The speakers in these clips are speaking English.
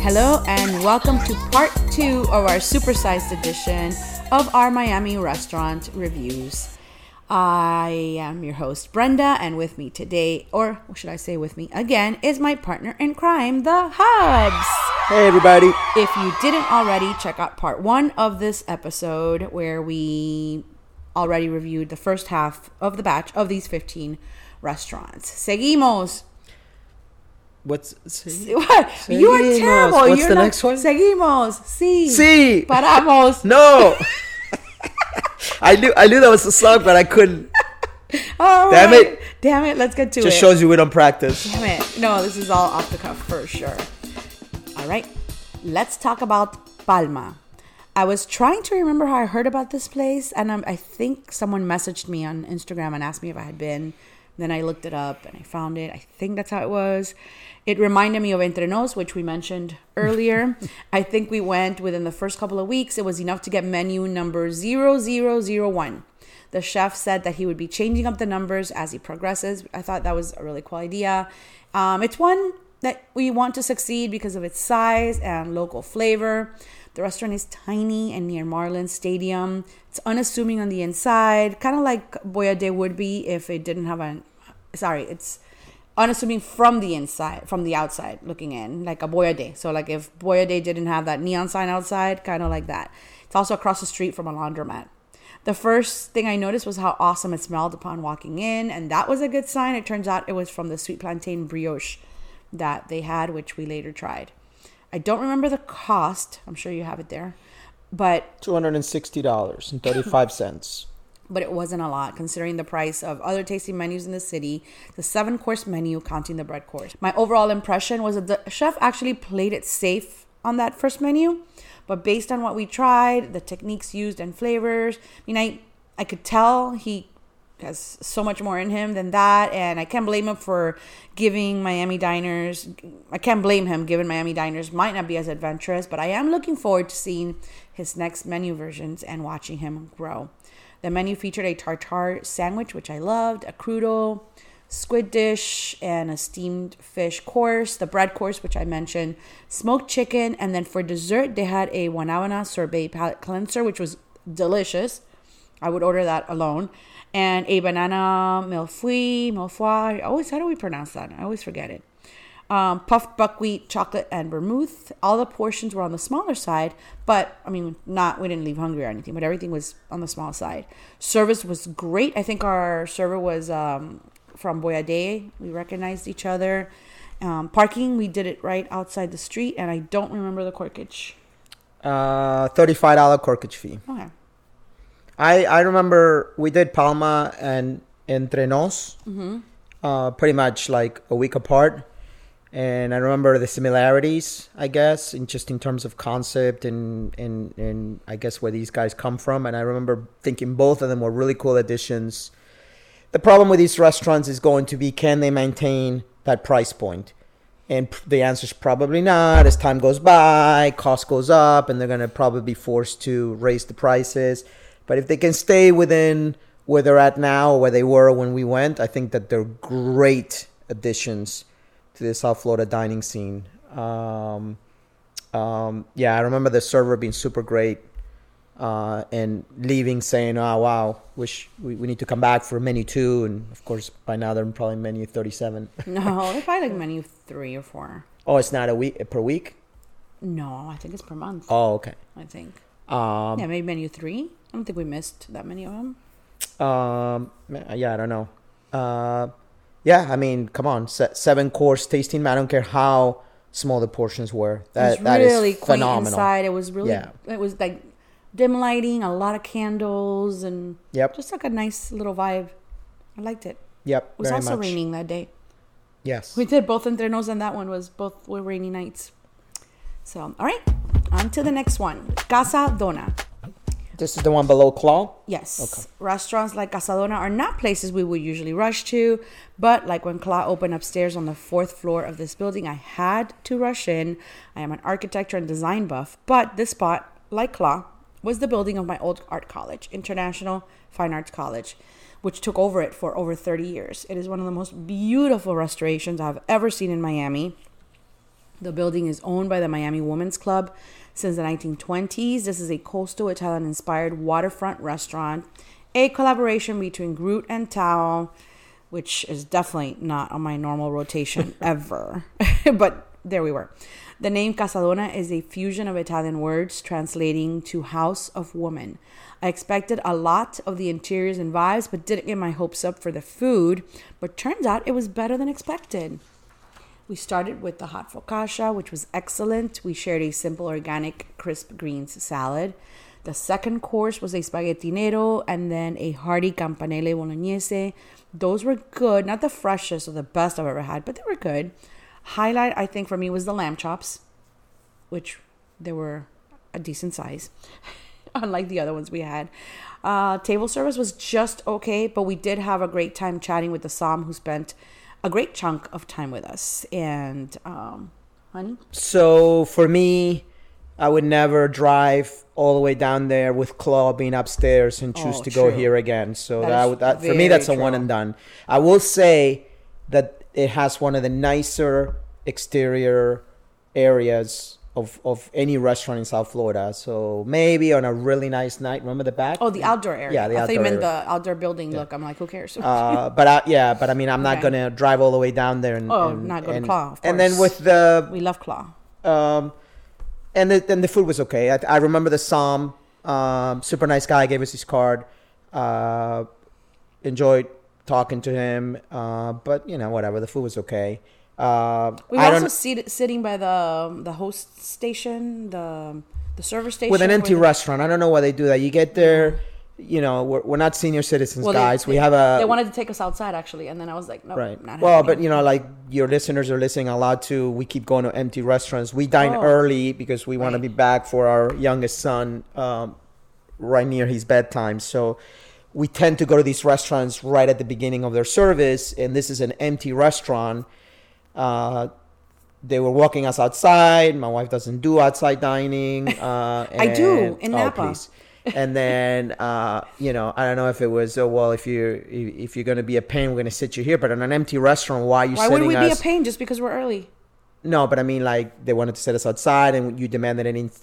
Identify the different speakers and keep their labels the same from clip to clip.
Speaker 1: Hello and welcome to part 2 of our supersized edition of our Miami restaurant reviews. I am your host Brenda, and with me today, or should I say with me again, is my partner in crime, the Hubs.
Speaker 2: Hey everybody.
Speaker 1: If you didn't already, check out part 1 of this episode where we already reviewed the first half of the batch of these 15 restaurants. Seguimos.
Speaker 2: What?
Speaker 1: You are terrible.
Speaker 2: What's the next one?
Speaker 1: Seguimos.
Speaker 2: Sí.
Speaker 1: Paramos.
Speaker 2: No. I knew that was the song, but I couldn't.
Speaker 1: All
Speaker 2: Damn
Speaker 1: right.
Speaker 2: it.
Speaker 1: Damn it. Let's get to it.
Speaker 2: Just shows you we don't practice.
Speaker 1: Damn it. No, this is all off the cuff for sure. All right. Let's talk about Palma. I was trying to remember how I heard about this place, and I think someone messaged me on Instagram and asked me if I had been. Then I looked it up and I found it. I think that's how it was. It reminded me of Entre Nos, which we mentioned earlier. I think we went within the first couple of weeks. It was enough to get menu number 0001. The chef said that he would be changing up the numbers as he progresses. I thought that was a really cool idea. It's one that we want to succeed because of its size and local flavor. The restaurant is tiny and near Marlins Stadium. It's unassuming on the inside, kind of like Boyardee would be if it didn't have it's unassuming from the inside, from the outside looking in, like a Boyardee. So like if Boyardee didn't have that neon sign outside, kind of like that. It's also across the street from a laundromat. The first thing I noticed was how awesome it smelled upon walking in, and that was a good sign. It turns out it was from the sweet plantain brioche that they had, which we later tried. I don't remember the cost. I'm sure you have it there. But
Speaker 2: $260.35.
Speaker 1: But it wasn't a lot considering the price of other tasting menus in the city, the 7-course menu counting the bread course. My overall impression was that the chef actually played it safe on that first menu. But based on what we tried, the techniques used and flavors, I could tell he has so much more in him than that, and I can't blame him for giving Miami diners might not be as adventurous, but I am looking forward to seeing his next menu versions and watching him grow. The menu featured a tartare sandwich, which I loved, a crudo, squid dish, and a steamed fish course, the bread course, which I mentioned, smoked chicken, and then for dessert, they had a guanábana sorbet palate cleanser, which was delicious. I would order that alone. And a banana mille-feuille. How do we pronounce that? I always forget it. Puffed buckwheat, chocolate, and vermouth. All the portions were on the smaller side, but we didn't leave hungry or anything, but everything was on the small side. Service was great. I think our server was from Boyardee. We recognized each other. Parking, we did it right outside the street, and I don't remember the corkage.
Speaker 2: $35 corkage fee.
Speaker 1: Okay.
Speaker 2: I remember we did Palma and Entre Nos, pretty much like a week apart. And I remember the similarities, I guess, in terms of concept and I guess where these guys come from. And I remember thinking both of them were really cool additions. The problem with these restaurants is going to be, can they maintain that price point? And the answer is probably not. As time goes by, cost goes up, and they're going to probably be forced to raise the prices. But if they can stay within where they're at now or where they were when we went, I think that they're great additions to the South Florida dining scene. I remember the server being super great and leaving saying, oh, wow, wish we need to come back for menu 2. And, of course, by now they're probably menu 37.
Speaker 1: No, they're probably like menu 3 or 4.
Speaker 2: Oh, it's not per week?
Speaker 1: No, I think it's per month.
Speaker 2: Oh, okay.
Speaker 1: I think. Maybe menu 3. I don't think we missed that many of them.
Speaker 2: I don't know. Come on. 7-course tasting. I don't care how small the portions were. That
Speaker 1: really
Speaker 2: is
Speaker 1: quaint
Speaker 2: phenomenal.
Speaker 1: Inside. It was really, It was like dim lighting, a lot of candles, and just like a nice little vibe. I liked it.
Speaker 2: Yep,
Speaker 1: it was also raining that day.
Speaker 2: Yes.
Speaker 1: We did both Entre Nos, and that one were rainy nights. So, all right. On to the next one. Casa Dona.
Speaker 2: This is the one below Claw?
Speaker 1: Yes.
Speaker 2: Okay.
Speaker 1: Restaurants like Casa Dona are not places we would usually rush to, but like when Claw opened upstairs on the 4th floor of this building, I had to rush in. I am an architecture and design buff, but this spot, like Claw, was the building of my old art college, International Fine Arts College, which took over it for over 30 years. It is one of the most beautiful restorations I've ever seen in Miami. The building is owned by the Miami Women's Club since the 1920s. This is a coastal Italian-inspired waterfront restaurant, a collaboration between Groot and Tao, which is definitely not on my normal rotation ever. But there we were. The name Casadona is a fusion of Italian words translating to House of Woman. I expected a lot of the interiors and vibes, but didn't get my hopes up for the food. But turns out it was better than expected. We started with the hot focaccia, which was excellent. We shared a simple organic crisp greens salad. The second course was a spaghetti nero and then a hearty campanelle bolognese. Those were good. Not the freshest or the best I've ever had, but they were good. Highlight, I think, for me was the lamb chops, which they were a decent size, unlike the other ones we had. Table service was just okay, but we did have a great time chatting with the Som, who spent a great chunk of time with us. And, honey?
Speaker 2: So for me, I would never drive all the way down there with Claw being upstairs and choose to go here again. So that for me, that's a one and done. I will say that it has one of the nicer exterior areas of any restaurant in South Florida. So maybe on a really nice night, remember the back?
Speaker 1: Oh, the outdoor area.
Speaker 2: Yeah, the
Speaker 1: I
Speaker 2: outdoor
Speaker 1: thought you meant
Speaker 2: area.
Speaker 1: the outdoor building look. I'm like, who cares?
Speaker 2: But I mean, I'm not gonna drive all the way down there and
Speaker 1: not go to Claw. Of course.
Speaker 2: And then with the
Speaker 1: we love Claw.
Speaker 2: And the food was okay. I remember the Som, super nice guy, gave us his card. Enjoyed talking to him, but whatever. The food was okay.
Speaker 1: We were also sitting by the host station, the server station
Speaker 2: with an empty restaurant. I don't know why they do that. You get there, we're not senior citizens, guys. We have
Speaker 1: they wanted to take us outside actually, and then I was like, no,
Speaker 2: right.
Speaker 1: Not
Speaker 2: well,
Speaker 1: happening.
Speaker 2: but like your listeners are listening a lot too. We keep going to empty restaurants. We dine early because we want to be back for our youngest son, right near his bedtime. So we tend to go to these restaurants right at the beginning of their service, and this is an empty restaurant. They were walking us outside. My wife doesn't do outside dining.
Speaker 1: I do in Napa.
Speaker 2: Please. And then, I don't know if it was, if you're going to be a pain, we're going to sit you here. But in an empty restaurant, why are you sitting us?
Speaker 1: Why would we be a pain just because we're early?
Speaker 2: No, but I mean, like, they wanted to sit us outside, and you demanded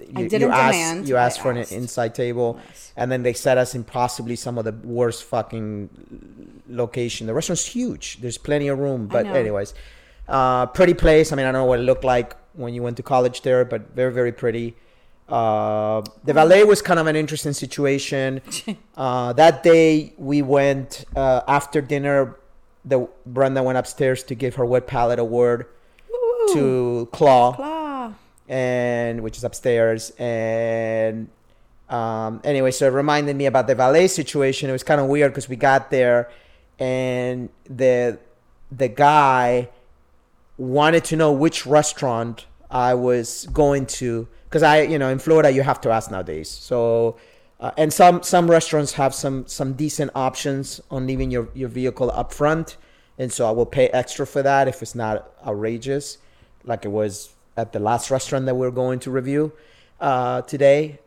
Speaker 2: you asked for an inside table,
Speaker 1: yes.
Speaker 2: And then they set us in possibly some of the worst fucking location. The restaurant's huge. There's plenty of room. But anyways, pretty place. I mean, I don't know what it looked like when you went to college there, but very, very pretty. The valet was kind of an interesting situation. That day we went after dinner. Brenda went upstairs to give her wet palate award to Claw, and which is upstairs. And anyway, so it reminded me about the valet situation. It was kind of weird because we got there, and the guy wanted to know which restaurant I was going to. Because in Florida, you have to ask nowadays. So, and some restaurants have some decent options on leaving your vehicle up front. And so I will pay extra for that if it's not outrageous, like it was at the last restaurant that we're going to review today.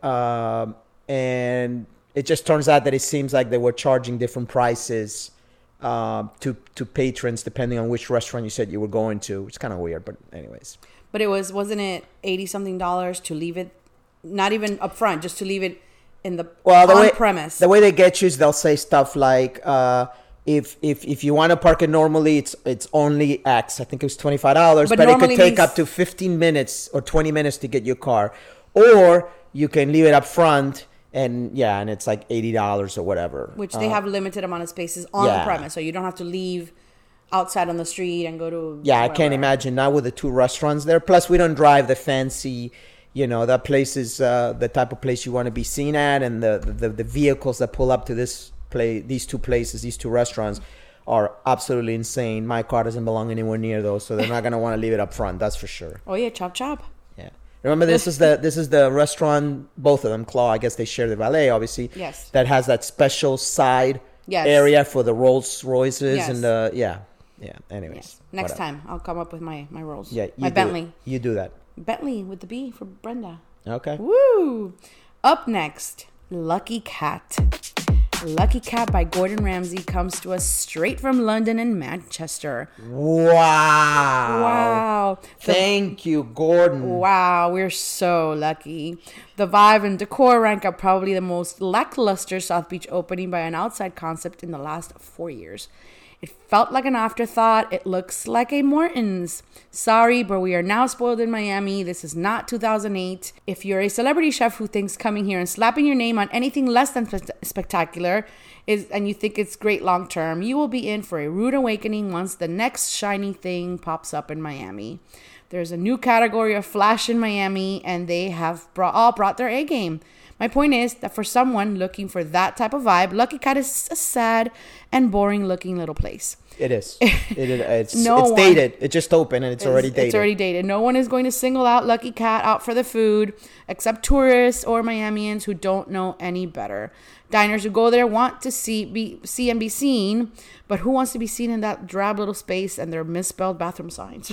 Speaker 2: And it just turns out that it seems like they were charging different prices to patrons depending on which restaurant you said you were going to. It's kind of weird, but anyways.
Speaker 1: But wasn't it $80-something to leave it, not even up front, just to leave it in the on-premise?
Speaker 2: The way they get you is they'll say stuff like, if you want to park it normally, it's only X. I think it was $25, but it could take up to 15 minutes or 20 minutes to get your car. Or you can leave it up front and it's like $80 or whatever.
Speaker 1: Which they have limited amount of spaces on the premise, so you don't have to leave outside on the street and go to
Speaker 2: wherever. I can't imagine now with the two restaurants there. Plus we don't drive the fancy, that place is the type of place you want to be seen at, and the vehicles that pull up to these two restaurants are absolutely insane. My car doesn't belong anywhere near those, so they're not going to want to leave it up front, that's for sure.
Speaker 1: Oh yeah, chop chop.
Speaker 2: Yeah, remember this is the restaurant, both of them, Claw, I guess they share the valet obviously.
Speaker 1: Yes.
Speaker 2: That has that special side area for the Rolls Royces and anyways.
Speaker 1: Yes. Next time I'll come up with my Rolls.
Speaker 2: Yeah,
Speaker 1: my Bentley.
Speaker 2: You do that.
Speaker 1: Bentley with the B for Brenda.
Speaker 2: Okay.
Speaker 1: Woo! Up next, Lucky Cat. Lucky Cat by Gordon Ramsay comes to us straight from London and Manchester.
Speaker 2: Wow. Thank you, Gordon.
Speaker 1: Wow, we're so lucky. The vibe and decor rank up probably the most lackluster South Beach opening by an outside concept in the last 4 years. It felt like an afterthought. It looks like a Morton's. Sorry, but we are now spoiled in Miami. This is not 2008. If you're a celebrity chef who thinks coming here and slapping your name on anything less than spectacular and you think it's great long term, you will be in for a rude awakening once the next shiny thing pops up in Miami. There's a new category of flash in Miami, and they have all brought their A game. My point is that for someone looking for that type of vibe, Lucky Cat is a sad and boring looking little place.
Speaker 2: It is. It's dated. It just opened and it's already dated.
Speaker 1: It's already dated. No one is going to single out Lucky Cat out for the food except tourists or Miamians who don't know any better. Diners who go there want to see and be seen, but who wants to be seen in that drab little space and their misspelled bathroom signs?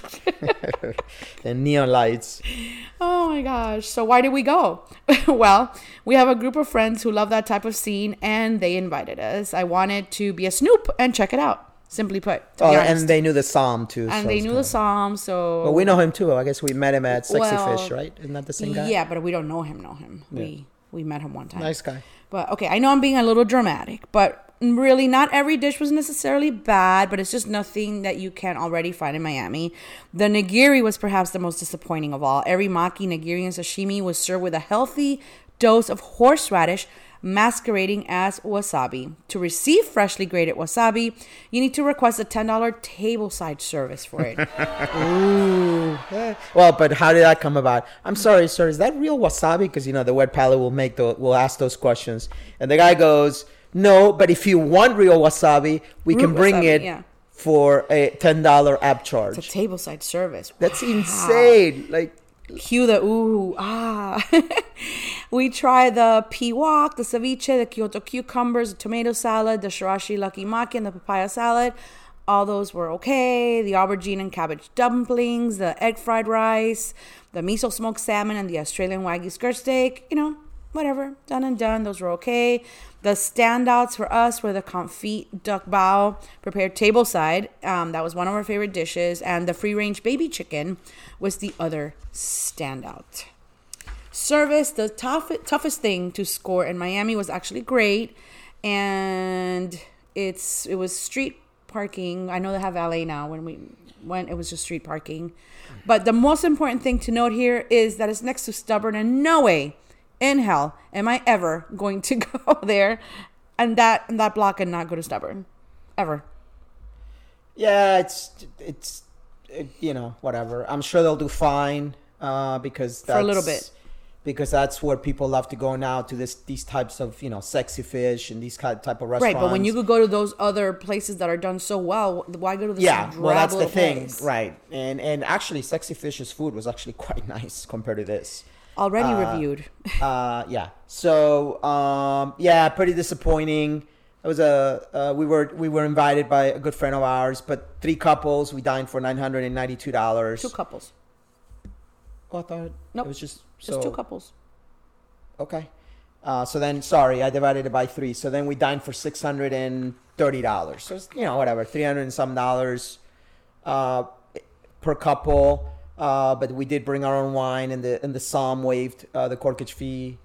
Speaker 2: And neon lights.
Speaker 1: Oh my gosh. So why did we go? Well, we have a group of friends who love that type of scene, and they invited us. I wanted to be a snoop and check it out. Simply put.
Speaker 2: And they knew the Psalm too.
Speaker 1: And they knew the Psalm, so...
Speaker 2: Well, we know him too. I guess we met him at Sexy Fish, right? Isn't that the same guy?
Speaker 1: Yeah, but we don't know him. Yeah. We met him one time.
Speaker 2: Nice guy.
Speaker 1: But, okay, I know I'm being a little dramatic, but really not every dish was necessarily bad, but it's just nothing that you can't already find in Miami. The nigiri was perhaps the most disappointing of all. Every maki, nigiri, and sashimi was served with a healthy dose of horseradish masquerading as wasabi. To receive freshly grated wasabi, you need to request a $10 tableside service for it. Ooh.
Speaker 2: Well, but how did that come about? I'm sorry, sir, is that real wasabi? Because, the wet palate will ask those questions. And the guy goes, no, but if you want real wasabi, we can bring it for a $10 app charge.
Speaker 1: It's a tableside service.
Speaker 2: That's insane. Like,
Speaker 1: cue the ooh, ah. We tried the piwak, the ceviche, the Kyoto cucumbers, the tomato salad, the shirashi lucky maki, and the papaya salad. All those were okay. The aubergine and cabbage dumplings, the egg fried rice, the miso smoked salmon, and the Australian Wagyu skirt steak. Whatever. Done and done. Those were okay. The standouts for us were the confit duck bao prepared tableside. That was one of our favorite dishes. And the free-range baby chicken was the other standout. Service, the toughest thing to score in Miami, was actually great. And it was street parking. I know they have valet now. When we went, it was just street parking. But the most important thing to note here is that it's next to Stubborn, and no way in hell am I ever going to go there and that block and not go to Stubborn ever.
Speaker 2: Yeah, it's whatever. I'm sure they'll do fine because that's, for a little bit, because that's where people love to go now, to these types of Sexy Fish and these type of restaurants.
Speaker 1: Right, but when you could go to those other places that are done so well, why go to this drab
Speaker 2: well, that's the thing,
Speaker 1: place?
Speaker 2: Right? And actually, Sexy Fish's food was actually quite nice compared to this.
Speaker 1: Already reviewed.
Speaker 2: Yeah. So, pretty disappointing. It was we were invited by a good friend of ours, but 3 couples. We dined for $992.
Speaker 1: 2 couples.
Speaker 2: Oh, I thought it was just
Speaker 1: 2 couples.
Speaker 2: Okay. So then, sorry, I divided it by 3. So then we dined for $630. So it's, whatever, $300 and some dollars per couple. But we did bring our own wine, and the Psalm waived the corkage fee.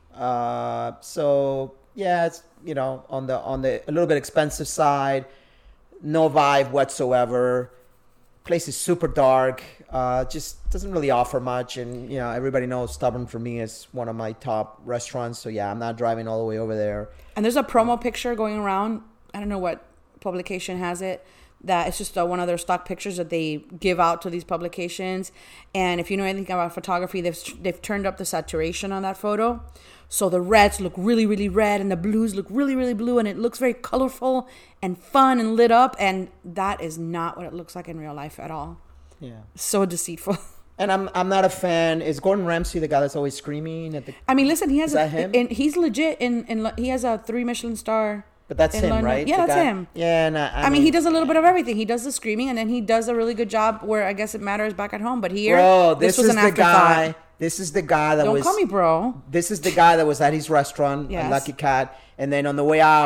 Speaker 2: So yeah, it's on the a little bit expensive side. No vibe whatsoever. Place is super dark. Just doesn't really offer much, and everybody knows Stubborn for me is one of my top restaurants. So yeah, I'm not driving all the way over there.
Speaker 1: And there's a promo picture going around. I don't know what publication has it. That it's just one of their stock pictures that they give out to these publications. And if you know anything about photography, they've turned up the saturation on that photo. So the reds look really, really red, and the blues look really, really blue, and it looks very colorful and fun and lit up. And that is not what it looks like in real life at all.
Speaker 2: Yeah.
Speaker 1: So deceitful.
Speaker 2: And I'm not a fan. Is Gordon Ramsay the guy that's always screaming at the?
Speaker 1: I mean, listen, he has
Speaker 2: him?
Speaker 1: And he's legit he has a 3 Michelin star.
Speaker 2: But that's him,
Speaker 1: London.
Speaker 2: right?
Speaker 1: Yeah, that's him.
Speaker 2: Yeah, and
Speaker 1: I mean, he does a little bit of everything. He does the screaming, and then he does a really good job where I guess it matters back at home. But here, this was an afterthought.
Speaker 2: This is the guy
Speaker 1: Don't call me bro.
Speaker 2: This is the guy that was at his restaurant,
Speaker 1: yes.
Speaker 2: Lucky Cat, and then on the way out,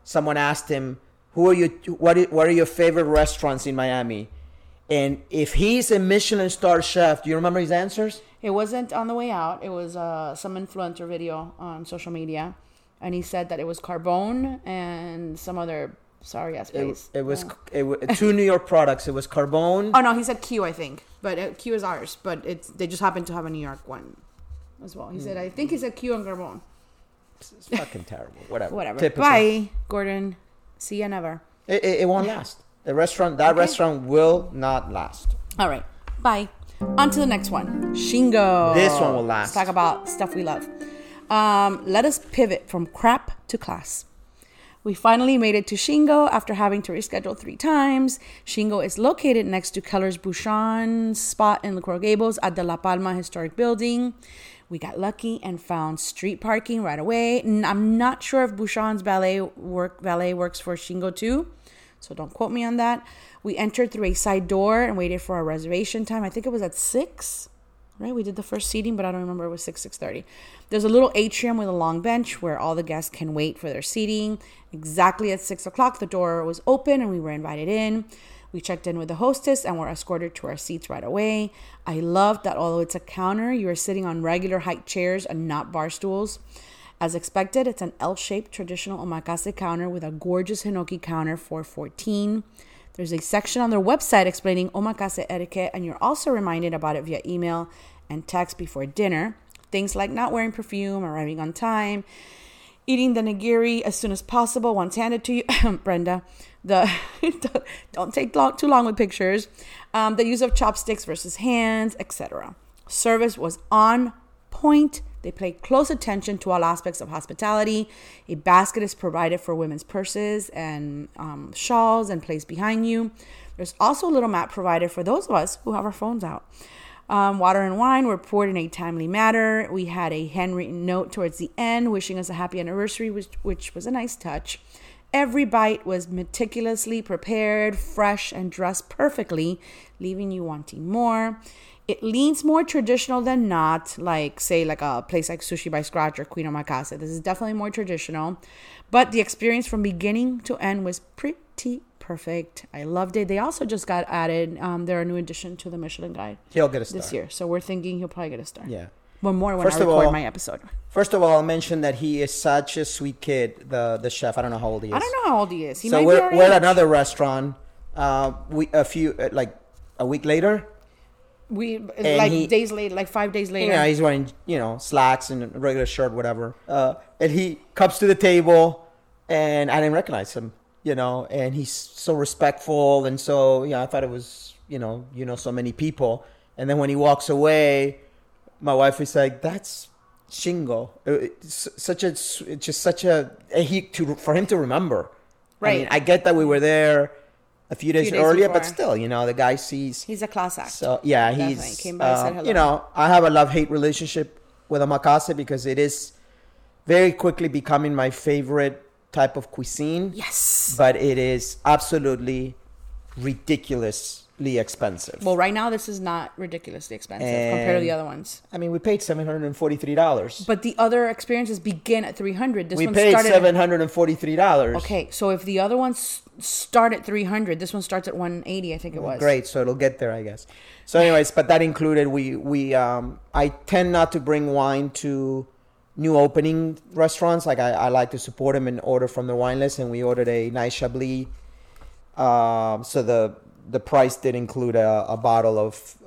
Speaker 2: someone asked him, what are your favorite restaurants in Miami? And if he's a Michelin star chef, do you remember his answers?
Speaker 1: It wasn't On the Way Out. It was some influencer video on social media. And he said that it was Carbone and some other sorry ass place.
Speaker 2: It was two New York products. It was Carbone.
Speaker 1: Oh, no, he said Q, I think. But Q is ours. But they just happen to have a New York one as well. He said, I think he said Q and Carbone.
Speaker 2: It's fucking terrible. Whatever.
Speaker 1: Typical. Bye, Gordon. See ya never.
Speaker 2: It won't last. Restaurant will not last.
Speaker 1: All right. Bye. On to the next one. Shingo.
Speaker 2: This one will last.
Speaker 1: Let's talk about stuff we love. Let us pivot from crap to class. We finally made it to Shingo after having to reschedule 3 times. Shingo is located next to Keller's Bouchon spot in Coral Gables at the La Palma Historic Building. We got lucky and found street parking right away. I'm not sure if Bouchon's valet works for Shingo too, so don't quote me on that. We entered through a side door and waited for our reservation time. I think it was at 6, right? We did the first seating, but I don't remember. It was 6:30. There's a little atrium with a long bench where all the guests can wait for their seating. Exactly at 6 o'clock, the door was open and we were invited in. We checked in with the hostess and were escorted to our seats right away. I loved that although it's a counter, you are sitting on regular height chairs and not bar stools. As expected, it's an L-shaped traditional omakase counter with a gorgeous hinoki counter for $14. There's a section on their website explaining omakase etiquette, and you're also reminded about it via email and text before dinner. Things like not wearing perfume, arriving on time, eating the nigiri as soon as possible once handed to you. Brenda, don't take too long with pictures. The use of chopsticks versus hands, etc. Service was on point. They pay close attention to all aspects of hospitality. A basket is provided for women's purses and shawls and placed behind you. There's also a little mat provided for those of us who have our phones out. Water and wine were poured in a timely manner. We had a handwritten note towards the end wishing us a happy anniversary, which was a nice touch. Every bite was meticulously prepared, fresh, and dressed perfectly, leaving you wanting more. It leans more traditional than not, like a place like Sushi by Scratch or Queen Omakase. This is definitely more traditional, but the experience from beginning to end was pretty perfect. I loved it. They also just got added. They're a new addition to the Michelin Guide.
Speaker 2: He'll get a star
Speaker 1: this year, so we're thinking he'll probably get a star.
Speaker 2: Yeah.
Speaker 1: One more when I record my episode.
Speaker 2: First of all, I'll mention that he is such a sweet kid. The chef. I don't know how old he is.
Speaker 1: I don't know how old he is.
Speaker 2: So we're at another restaurant. A week later.
Speaker 1: Days later, like 5 days later.
Speaker 2: Yeah, he's wearing slacks and a regular shirt, whatever. And he comes to the table, and I didn't recognize him. And he's so respectful, and so I thought it was so many people. And then when he walks away, my wife is like, "That's Shingo." It's for him to remember.
Speaker 1: Right.
Speaker 2: I mean, I get that we were there a few days earlier, before. But still, the guy sees.
Speaker 1: He's a class act.
Speaker 2: So yeah,
Speaker 1: definitely.
Speaker 2: He's
Speaker 1: came by and said hello.
Speaker 2: I have a love-hate relationship with omakase because it is very quickly becoming my favorite type of cuisine.
Speaker 1: Yes.
Speaker 2: But it is absolutely ridiculously expensive.
Speaker 1: Well, right now this is not ridiculously expensive compared to the other ones.
Speaker 2: I mean, we paid $743.
Speaker 1: But the other experiences begin at $300.
Speaker 2: We paid $743.
Speaker 1: Okay, so if the other ones start at $300, this one starts at $180, I think it was.
Speaker 2: Great, so it'll get there, I guess. So anyways, but that included I tend not to bring wine to new opening restaurants. Like I like to support them and order from the wine list, and we ordered a nice Chablis. So the price did include a bottle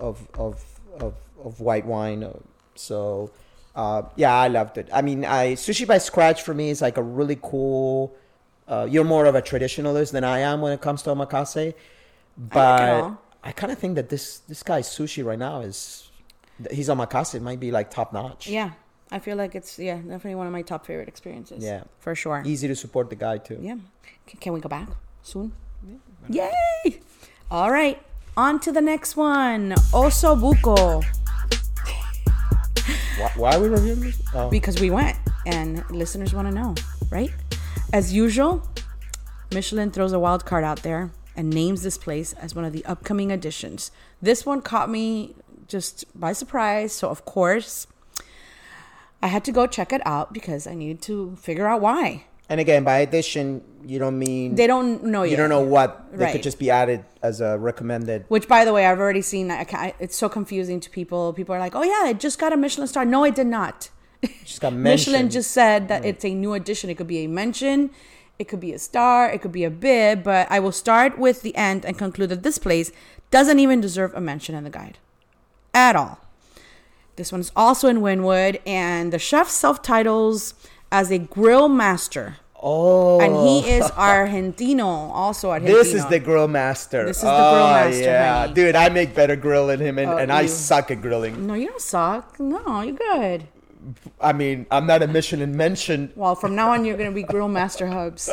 Speaker 2: of white wine. So I loved it. I mean, Sushi by Scratch for me is like a really cool. You're more of a traditionalist than I am when it comes to omakase, but I kind of think that this guy's sushi right now he's omakase might be like top notch.
Speaker 1: Yeah. I feel like it's, definitely one of my top favorite experiences.
Speaker 2: Yeah.
Speaker 1: For sure.
Speaker 2: Easy to support the guy, too.
Speaker 1: Yeah. Can we go back soon? Yeah. Yay! All right. On to the next one. Osobuco.
Speaker 2: Why are we reviewing this? Oh.
Speaker 1: Because we went, and listeners want to know, right? As usual, Michelin throws a wild card out there and names this place as one of the upcoming additions. This one caught me just by surprise, so of course I had to go check it out because I needed to figure out why.
Speaker 2: And again, by addition, you don't mean
Speaker 1: They don't know yet.
Speaker 2: you don't know what they
Speaker 1: Right.
Speaker 2: could just be added as a recommended.
Speaker 1: Which, by the way, I've already seen. It's so confusing to people. People are like, "Oh yeah, it just got a Michelin star." No, it did not.
Speaker 2: Just got
Speaker 1: Michelin
Speaker 2: mentioned.
Speaker 1: just said that it's a new addition. It could be a mention, it could be a star, it could be a bib. But I will start with the end and conclude that this place doesn't even deserve a mention in the guide at all. This one's also in Wynwood, and the chef self-titles as a grill master.
Speaker 2: Oh,
Speaker 1: And he is Argentino, also Argentino.
Speaker 2: This is the grill master.
Speaker 1: This is the grill master,
Speaker 2: Yeah,
Speaker 1: honey.
Speaker 2: dude, I make better grill than him, and I
Speaker 1: you-
Speaker 2: suck at grilling.
Speaker 1: No, you don't suck. No, you're good.
Speaker 2: I mean, I'm not a Michelin mention.
Speaker 1: Well, from now on, you're going to be Grill Master Hubs.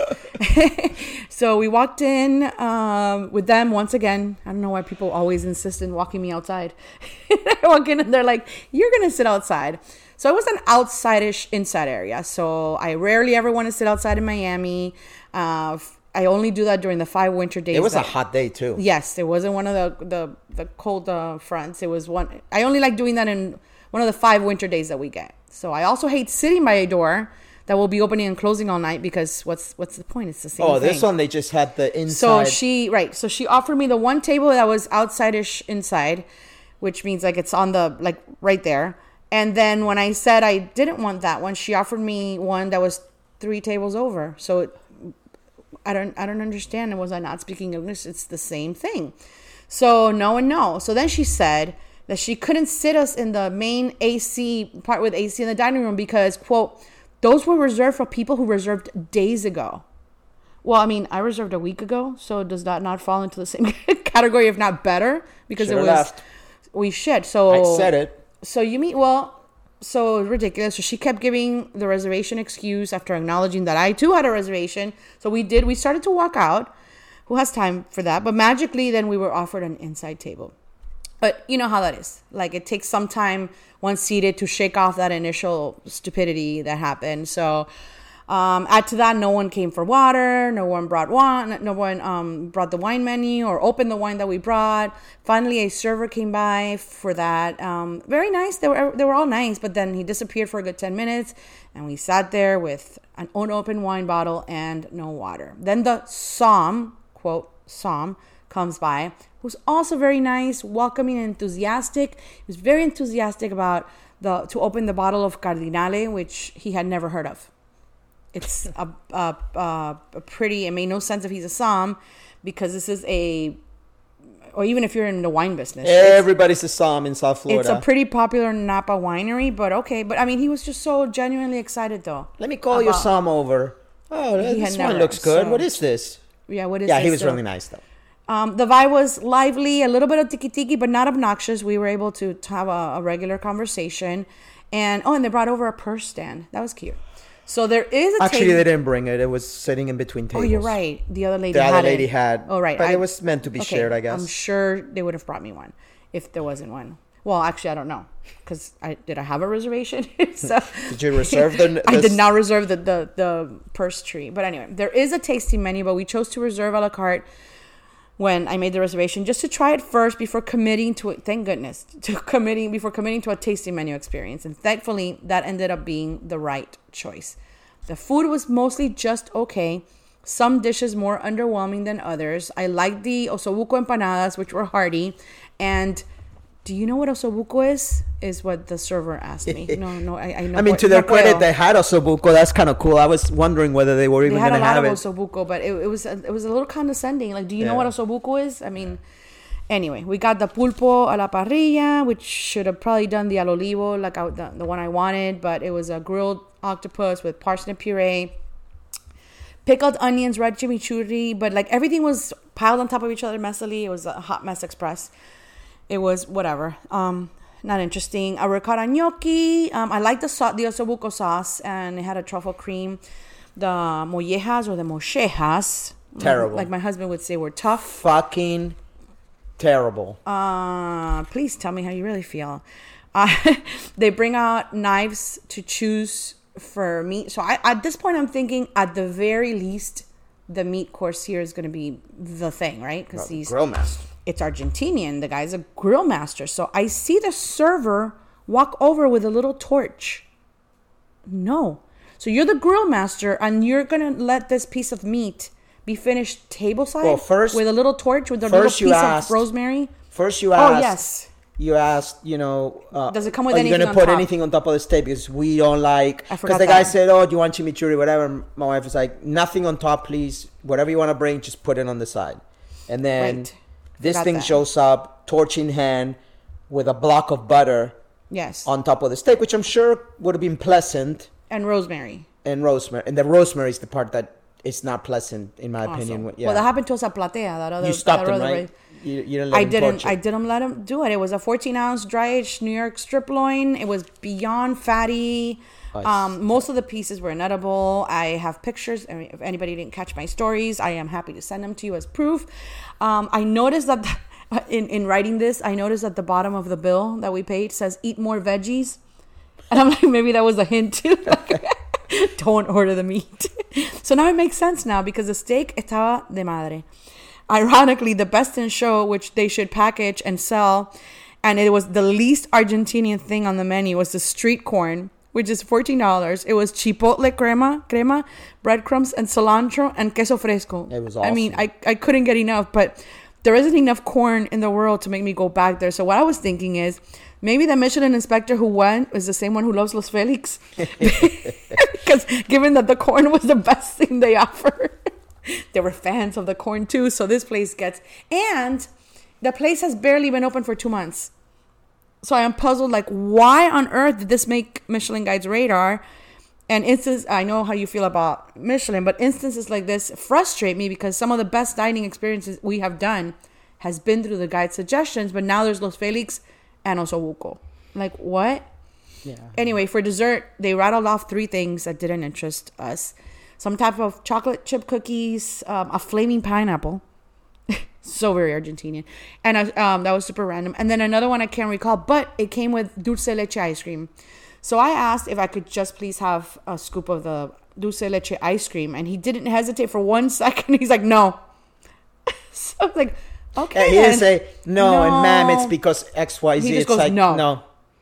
Speaker 1: So we walked in with them once again. I don't know why people always insist in walking me outside. I walk in and they're like, you're going to sit outside. So it was an outside-ish inside area. So I rarely ever want to sit outside in Miami. I only do that during the 5 winter days.
Speaker 2: It was a hot day too.
Speaker 1: Yes, it wasn't one of the cold fronts. It was one. I only like doing that in one of the 5 winter days that we get. So I also hate sitting by a door that will be opening and closing all night because what's the point? It's the same thing.
Speaker 2: Oh, this one they just had the inside.
Speaker 1: So she offered me the one table that was outside-ish inside, which means like it's on the like right there. And then when I said I didn't want that one, she offered me one that was 3 tables over. So I don't understand. Was I not speaking English? It's the same thing. So no and no. So then she said that she couldn't sit us in the main AC part with AC in the dining room because, quote, those were reserved for people who reserved days ago. Well, I mean, I reserved a week ago, so does that not fall into the same category, if not better? Because
Speaker 2: Should've
Speaker 1: it was
Speaker 2: left.
Speaker 1: we shit. So
Speaker 2: I said it.
Speaker 1: So so ridiculous. So she kept giving the reservation excuse after acknowledging that I too had a reservation. So we started to walk out. Who has time for that? But magically, then we were offered an inside table. But you know how that is. Like, it takes some time once seated to shake off that initial stupidity that happened. So add to that, no one came for water. No one brought wine. No one brought the wine menu or opened the wine that we brought. Finally, a server came by for that. Very nice. They were all nice. But then he disappeared for a good 10 minutes. And we sat there with an unopened wine bottle and no water. Then the Som, quote, Som, comes by, who's also very nice, welcoming and enthusiastic. He was very enthusiastic about to open the bottle of Cardinale, which he had never heard of. It's a pretty, it made no sense if he's a Som, because this is or even if you're in the wine business.
Speaker 2: Everybody's a Som in South Florida.
Speaker 1: It's a pretty popular Napa winery, but okay. But I mean, he was just so genuinely excited though.
Speaker 2: Let me call your Som over. Oh, this one looks good.
Speaker 1: so-
Speaker 2: What is this?
Speaker 1: Yeah, what is
Speaker 2: Yeah,
Speaker 1: this?
Speaker 2: he was
Speaker 1: So-
Speaker 2: really nice though.
Speaker 1: The vibe was lively, a little bit of tiki-tiki, but not obnoxious. We were able to have a regular conversation. And they brought over a purse stand. That was cute. So there is a
Speaker 2: Actually,
Speaker 1: table.
Speaker 2: they didn't bring it. It was sitting in between
Speaker 1: Oh,
Speaker 2: tables.
Speaker 1: you're right. The other lady
Speaker 2: The
Speaker 1: had
Speaker 2: other
Speaker 1: it.
Speaker 2: lady had.
Speaker 1: Oh, right.
Speaker 2: But it was meant to be shared, I guess.
Speaker 1: I'm sure they would have brought me one if there wasn't one. Well, actually, I don't know. Because did I have a reservation? So,
Speaker 2: Did you reserve the...
Speaker 1: I did not reserve the purse tree. But anyway, there is a tasting menu, but we chose to reserve a la carte when I made the reservation, just to try it first before committing to it. Thank goodness, before committing to a tasting menu experience. And thankfully, that ended up being the right choice. The food was mostly just okay. Some dishes more underwhelming than others. I liked the osobuco empanadas, which were hearty. And do you know what osobuco is? Is what the server asked me. No, I know.
Speaker 2: I mean, to their credit, they had osobuco. That's kind of cool. I was wondering whether they were even going to have it.
Speaker 1: They had a lot of osobuco, but it was a little condescending. Like, do you know what osobuco is? I mean, anyway, we got the pulpo a la parrilla, which should have probably done the al olivo, like the one I wanted, but it was a grilled octopus with parsnip puree, pickled onions, red chimichurri, but like everything was piled on top of each other messily. It was a hot mess express. It was whatever. Not interesting. A ricotta gnocchi. I like the osobuco sauce, and it had a truffle cream. The mollejas or the mochejas.
Speaker 2: Terrible.
Speaker 1: Like my husband would say, were tough.
Speaker 2: Fucking terrible.
Speaker 1: Please tell me how you really feel. They bring out knives to choose for meat. So at this point, I'm thinking at the very least, the meat course here is going to be the thing, right? Because
Speaker 2: Grill master.
Speaker 1: it's Argentinian. The guy's a grill master. So I see the server walk over with a little torch. No. So you're the grill master, and you're gonna let this piece of meat be finished tableside.
Speaker 2: Well, first,
Speaker 1: with a little torch with a little piece of rosemary.
Speaker 2: First, you asked.
Speaker 1: Oh yes.
Speaker 2: You asked, you know,
Speaker 1: does it come with
Speaker 2: are
Speaker 1: anything
Speaker 2: you
Speaker 1: on
Speaker 2: gonna put
Speaker 1: top?
Speaker 2: anything on top of the steak? Because we don't like.
Speaker 1: I forgot
Speaker 2: Because the
Speaker 1: that.
Speaker 2: guy said, "Oh, do you want chimichurri, whatever?" My wife was like, "Nothing on top, please. Whatever you want to bring, just put it on the side." And then
Speaker 1: Right.
Speaker 2: this
Speaker 1: Forgot
Speaker 2: thing
Speaker 1: that.
Speaker 2: shows up, torch in hand, with a block of butter
Speaker 1: Yes.
Speaker 2: on top of the steak, which I'm sure would have been pleasant.
Speaker 1: And rosemary.
Speaker 2: And rosemary, and the rosemary is the part that is not pleasant, in my
Speaker 1: Also.
Speaker 2: opinion. Yeah.
Speaker 1: Well, that happened to us at Platea. That other.
Speaker 2: You stopped
Speaker 1: that
Speaker 2: him,
Speaker 1: other
Speaker 2: right?
Speaker 1: way.
Speaker 2: You didn't let him torch it.
Speaker 1: I didn't let him do it. It was a 14-ounce dry-aged New York strip loin. It was beyond fatty.
Speaker 2: Nice.
Speaker 1: Most of the pieces were inedible. I have pictures. I mean, if anybody didn't catch my stories, I am happy to send them to you as proof. I noticed that in writing this, I noticed at the bottom of the bill that we paid says "eat more veggies," and I'm like, maybe that was a hint too. Don't order the meat. So now it makes sense now because the steak estaba de madre. Ironically, the best in show, which they should package and sell, and it was the least Argentinian thing on the menu, was the street corn, which is $14. It was chipotle crema, breadcrumbs, and cilantro, and queso fresco.
Speaker 2: It was
Speaker 1: I mean,
Speaker 2: awesome.
Speaker 1: I couldn't get enough, but there isn't enough corn in the world to make me go back there. So what I was thinking is, maybe the Michelin inspector who went is the same one who loves Los Felix. Because given that the corn was the best thing they offered, they were fans of the corn too. So this place gets... And the place has barely been open for 2 months. So I am puzzled, like, why on earth did this make Michelin Guide's radar? And I know how you feel about Michelin, but instances like this frustrate me because some of the best dining experiences we have done has been through the guide suggestions, but now there's Los Felix and Osobuco. Like, what?
Speaker 2: Yeah.
Speaker 1: Anyway, for dessert, they rattled off 3 things that didn't interest us. Some type of chocolate chip cookies, a flaming pineapple. So very Argentinian. And that was super random. And then another one I can't recall, but it came with dulce leche ice cream. So I asked if I could just please have a scoop of the dulce leche ice cream. And he didn't hesitate for 1 second. He's like, no. So I was like, okay.
Speaker 2: He didn't say, no, and ma'am, it's
Speaker 1: No.
Speaker 2: because XYZ.
Speaker 1: He just
Speaker 2: It's
Speaker 1: goes,
Speaker 2: like,
Speaker 1: no.
Speaker 2: no.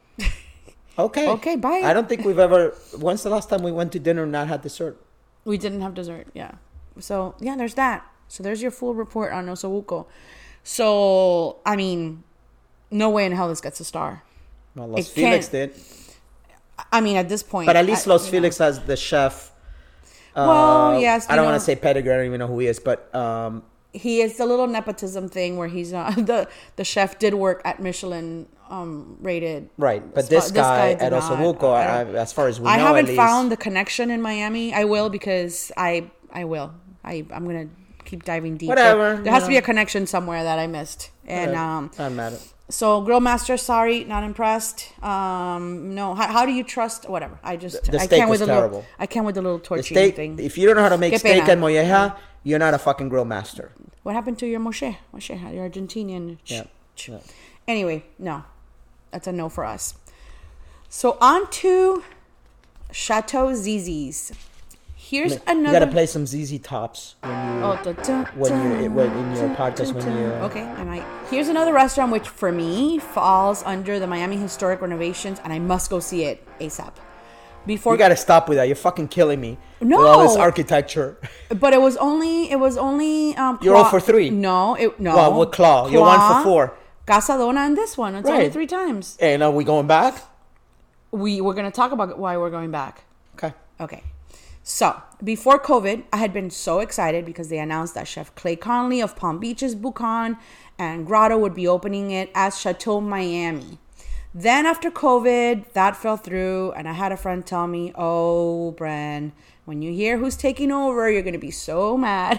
Speaker 2: Okay.
Speaker 1: Okay, bye.
Speaker 2: I don't think we've ever... When's the last time we went to dinner and not had dessert?
Speaker 1: We didn't have dessert, yeah. So, yeah, there's that. So there's your full report on Osobuco. So, I mean, no way in hell this gets a star.
Speaker 2: No, Los
Speaker 1: It
Speaker 2: Felix
Speaker 1: can't.
Speaker 2: did.
Speaker 1: I mean, at this point.
Speaker 2: But at least Los
Speaker 1: you know.
Speaker 2: Felix has the chef.
Speaker 1: Well, yes,
Speaker 2: I
Speaker 1: you
Speaker 2: don't
Speaker 1: know.
Speaker 2: want to say pedigree. I don't even know who he is. But
Speaker 1: He is the little nepotism thing where he's the chef did work at Michelin rated.
Speaker 2: right. But this guy
Speaker 1: did
Speaker 2: at
Speaker 1: not.
Speaker 2: Osobuco, as far as we know,
Speaker 1: I
Speaker 2: at
Speaker 1: haven't
Speaker 2: least,
Speaker 1: found the connection in Miami. I will because I will. I'm gonna keep diving deep.
Speaker 2: Whatever,
Speaker 1: There has to be
Speaker 2: you
Speaker 1: a connection somewhere that I missed. And
Speaker 2: I'm mad.
Speaker 1: so Grill Master, sorry, not impressed. No, how do you trust? Whatever. I
Speaker 2: steak
Speaker 1: can't
Speaker 2: was
Speaker 1: with the
Speaker 2: terrible.
Speaker 1: little. I can't with the little
Speaker 2: The
Speaker 1: torching
Speaker 2: steak,
Speaker 1: thing.
Speaker 2: if you don't know how to make
Speaker 1: Qué
Speaker 2: steak
Speaker 1: pena.
Speaker 2: and molleja, you're not a fucking grill master.
Speaker 1: What happened to your Moshe? Your Argentinian.
Speaker 2: Yeah. Yeah.
Speaker 1: Anyway, no, that's a no for us. So on to Chateau Zizi's. Here's
Speaker 2: You
Speaker 1: another.
Speaker 2: gotta play some ZZ Tops when you when in your podcast when you.
Speaker 1: Okay, I might. Here's another restaurant which for me falls under the Miami Historic Renovations, and I must go see it ASAP. Before
Speaker 2: You gotta stop with that. You're fucking killing me.
Speaker 1: No.
Speaker 2: With all this architecture.
Speaker 1: But it was only
Speaker 2: You're all for 3.
Speaker 1: No, no.
Speaker 2: Well, with Claw. You're 1 for 4.
Speaker 1: Casa Dona and this one. It's only
Speaker 2: Right.
Speaker 1: 3 times.
Speaker 2: And are we going back?
Speaker 1: We're going to talk about why we're going back.
Speaker 2: Okay.
Speaker 1: Okay. So, before COVID, I had been so excited because they announced that Chef Clay Conley of Palm Beach's Buchan and Grotto would be opening it as Chateau Miami. Then after COVID, that fell through, and I had a friend tell me, oh, Bren, when you hear who's taking over, you're going to be so mad.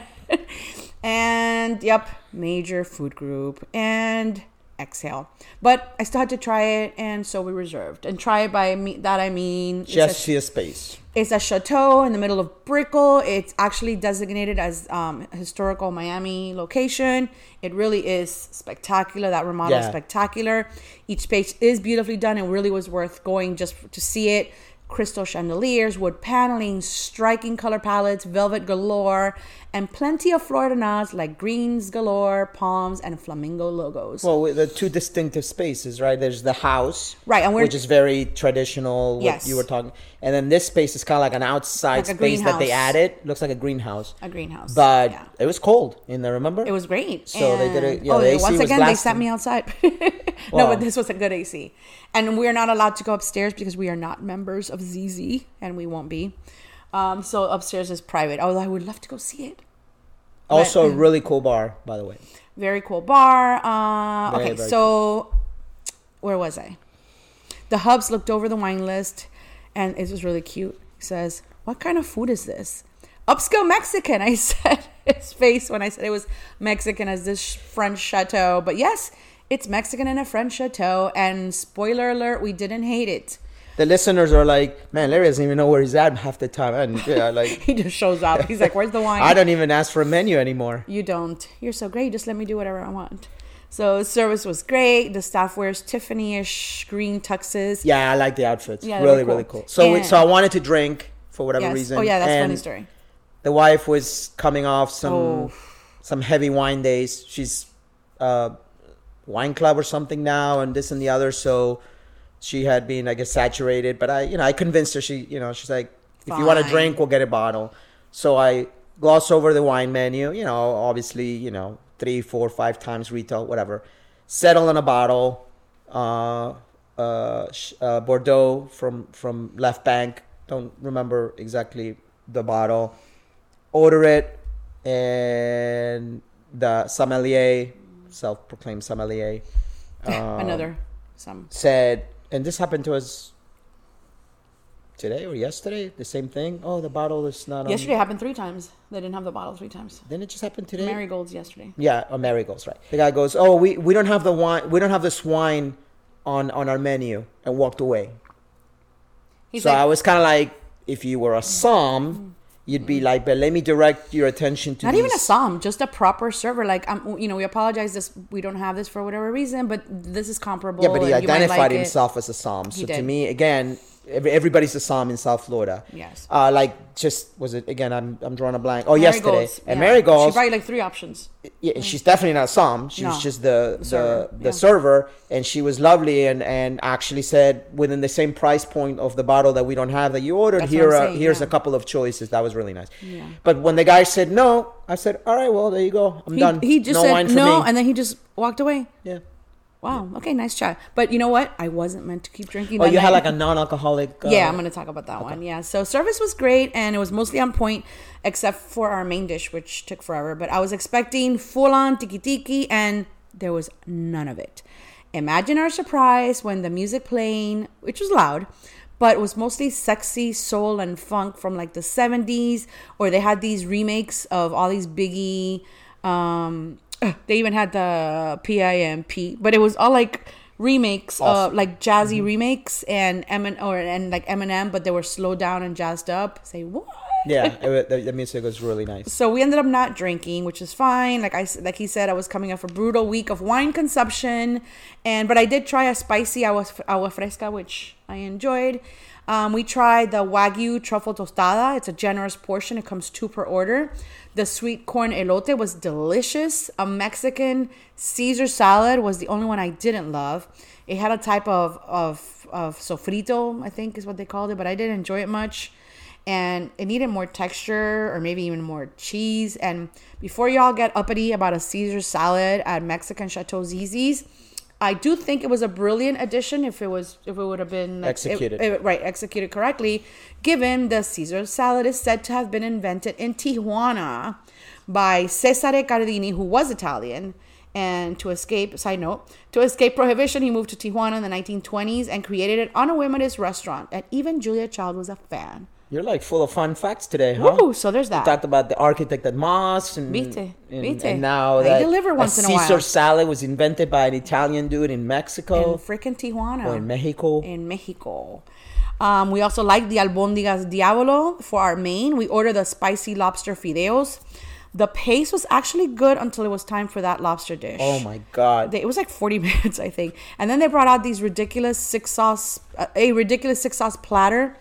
Speaker 1: And, yep, major food group, and exhale. But I still had to try it, and so we reserved. And try it by that I mean...
Speaker 2: Just see a space.
Speaker 1: It's a chateau in the middle of Brickell. It's actually designated as historical Miami location. It really is spectacular. That remodel is spectacular. Each space is beautifully done. It really was worth going just to see it. crystal chandeliers, wood paneling, striking color palettes, velvet galore, and plenty of Florida nods like greens galore, palms, and flamingo logos.
Speaker 2: Well, with the two distinctive spaces, right? There's the house,
Speaker 1: Right, and
Speaker 2: which is very traditional. What
Speaker 1: Yes.
Speaker 2: you were talking, and then this space is kind of like an outside
Speaker 1: Like a
Speaker 2: space that they
Speaker 1: greenhouse.
Speaker 2: added. Looks like a greenhouse.
Speaker 1: A greenhouse.
Speaker 2: But
Speaker 1: yeah.
Speaker 2: it was cold in there. Remember?
Speaker 1: It was great.
Speaker 2: So they did it-
Speaker 1: And-
Speaker 2: yeah, the AC
Speaker 1: once
Speaker 2: was
Speaker 1: again, they
Speaker 2: blasting.
Speaker 1: sent me outside.
Speaker 2: Wow.
Speaker 1: No, but this was a good AC. And we're not allowed to go upstairs because we are not members of ZZ, and we won't be. So upstairs is private. Although I would love to go see it.
Speaker 2: Also, a really cool bar, by the way.
Speaker 1: Very cool bar.
Speaker 2: Very,
Speaker 1: Okay,
Speaker 2: very
Speaker 1: so where was I? The Hubs looked over the wine list, and it was really cute. He says, "What kind of food is this?" "Upscale Mexican," I said. His face when I said it was Mexican as this French chateau. But yes, it's Mexican in a French chateau. And spoiler alert, we didn't hate it.
Speaker 2: The listeners are like, man, Larry doesn't even know where he's at half the time. And yeah, like,
Speaker 1: He just shows up. He's like, "Where's the wine?"
Speaker 2: I don't even ask for a menu anymore.
Speaker 1: You don't. You're so great. Just let me do whatever I want. So service was great. The staff wears Tiffany-ish green tuxes.
Speaker 2: Yeah, I like the outfits.
Speaker 1: Yeah, they
Speaker 2: really,
Speaker 1: were cool.
Speaker 2: really cool. So,
Speaker 1: And-
Speaker 2: so I wanted to drink for whatever
Speaker 1: Yes.
Speaker 2: reason.
Speaker 1: Oh yeah, that's a
Speaker 2: and
Speaker 1: funny story.
Speaker 2: The wife was coming off
Speaker 1: Oh.
Speaker 2: some heavy wine days. She's wine club or something now, and this and the other. So she had been, I guess, saturated. But I convinced her. She's like, if you want to
Speaker 1: Fine.
Speaker 2: drink, we'll get a bottle. So I gloss over the wine menu. Obviously, 3, 4, 5 times retail, whatever. Settle on a bottle. Bordeaux from Left Bank. Don't remember exactly the bottle. Order it, and the sommelier, self-proclaimed sommelier, said, and this happened to us today or yesterday, the same thing. Oh, the bottle is not on.
Speaker 1: Yesterday happened 3 times. They didn't have the bottle 3 times.
Speaker 2: Didn't it just happen today?
Speaker 1: Marigolds yesterday.
Speaker 2: Yeah, marigolds, right. The guy goes, oh, we don't have the wine. We don't have this wine on our menu, and walked away.
Speaker 1: He's
Speaker 2: So
Speaker 1: like,
Speaker 2: I was kind of like, if you were a som, you'd be like, but let me direct your attention to
Speaker 1: not
Speaker 2: these.
Speaker 1: even a som, just a proper server. Like, we apologize. We don't have this for whatever reason, but this is comparable.
Speaker 2: Yeah, but he
Speaker 1: and you might
Speaker 2: identified
Speaker 1: like it.
Speaker 2: himself as a som. So to
Speaker 1: did.
Speaker 2: me, again, everybody's a som in South Florida.
Speaker 1: Yes.
Speaker 2: Was it again? I'm drawing a blank. Oh, yesterday.
Speaker 1: Marigolds,
Speaker 2: And
Speaker 1: yeah.
Speaker 2: Marigolds.
Speaker 1: She probably like 3 options.
Speaker 2: Yeah, and she's definitely not a som. She
Speaker 1: No.
Speaker 2: was just the
Speaker 1: server, yeah.
Speaker 2: server, and she was lovely, and actually said within the same price point of the bottle that we don't have that you ordered.
Speaker 1: That's what I'm saying,
Speaker 2: Here's
Speaker 1: yeah.
Speaker 2: a couple of choices. That was really nice.
Speaker 1: Yeah.
Speaker 2: But when the guy said no, I said, all right, well there you go. I'm done.
Speaker 1: He just
Speaker 2: no wine
Speaker 1: said
Speaker 2: for
Speaker 1: no,
Speaker 2: me.
Speaker 1: and then he just walked away.
Speaker 2: Yeah.
Speaker 1: Wow. Okay, nice try. But you know what? I wasn't meant to keep drinking.
Speaker 2: Oh,
Speaker 1: that
Speaker 2: you had
Speaker 1: night.
Speaker 2: like a non-alcoholic.
Speaker 1: Yeah, I'm going to talk about that one. Yeah. So service was great, and it was mostly on point, except for our main dish, which took forever. But I was expecting full-on tiki-tiki, and there was none of it. Imagine our surprise when the music playing, which was loud, but it was mostly sexy soul and funk from like the 70s, or they had these remakes of all these Biggie. They even had the PIMP, but it was all like remakes,
Speaker 2: Awesome.
Speaker 1: like jazzy remakes, and like Eminem, but they were slowed down and jazzed up. Say what?
Speaker 2: Yeah, the music was really nice.
Speaker 1: So we ended up not drinking, which is fine. Like he said, I was coming off a brutal week of wine consumption, but I did try a spicy agua fresca, which I enjoyed. We tried the Wagyu truffle tostada. It's a generous portion. It comes 2 per order. The sweet corn elote was delicious. A Mexican Caesar salad was the only one I didn't love. It had a type of sofrito, I think is what they called it, but I didn't enjoy it much. And it needed more texture or maybe even more cheese. And before y'all get uppity about a Caesar salad at Mexican Chateau Zizi's, I do think it was a brilliant addition if it would have been like,
Speaker 2: Executed.
Speaker 1: executed correctly, given the Caesar salad is said to have been invented in Tijuana by Cesare Cardini, who was Italian. And to escape prohibition, he moved to Tijuana in the 1920s and created it on a whim at his restaurant. And even Julia Child was a fan.
Speaker 2: You're like full of fun facts today, huh?
Speaker 1: Ooh, so there's that.
Speaker 2: We talked about the architect at Moss, and
Speaker 1: Vite.
Speaker 2: now
Speaker 1: I
Speaker 2: that
Speaker 1: deliver once in a
Speaker 2: Caesar
Speaker 1: while.
Speaker 2: salad was invented by an Italian dude in Mexico
Speaker 1: In freaking Tijuana.
Speaker 2: or in Mexico.
Speaker 1: In Mexico. We also like the albóndigas diablo for our main. We ordered the spicy lobster fideos. The pace was actually good until it was time for that lobster dish.
Speaker 2: Oh my god!
Speaker 1: It was like 40 minutes, I think. And then they brought out these ridiculous 6-sauce platter.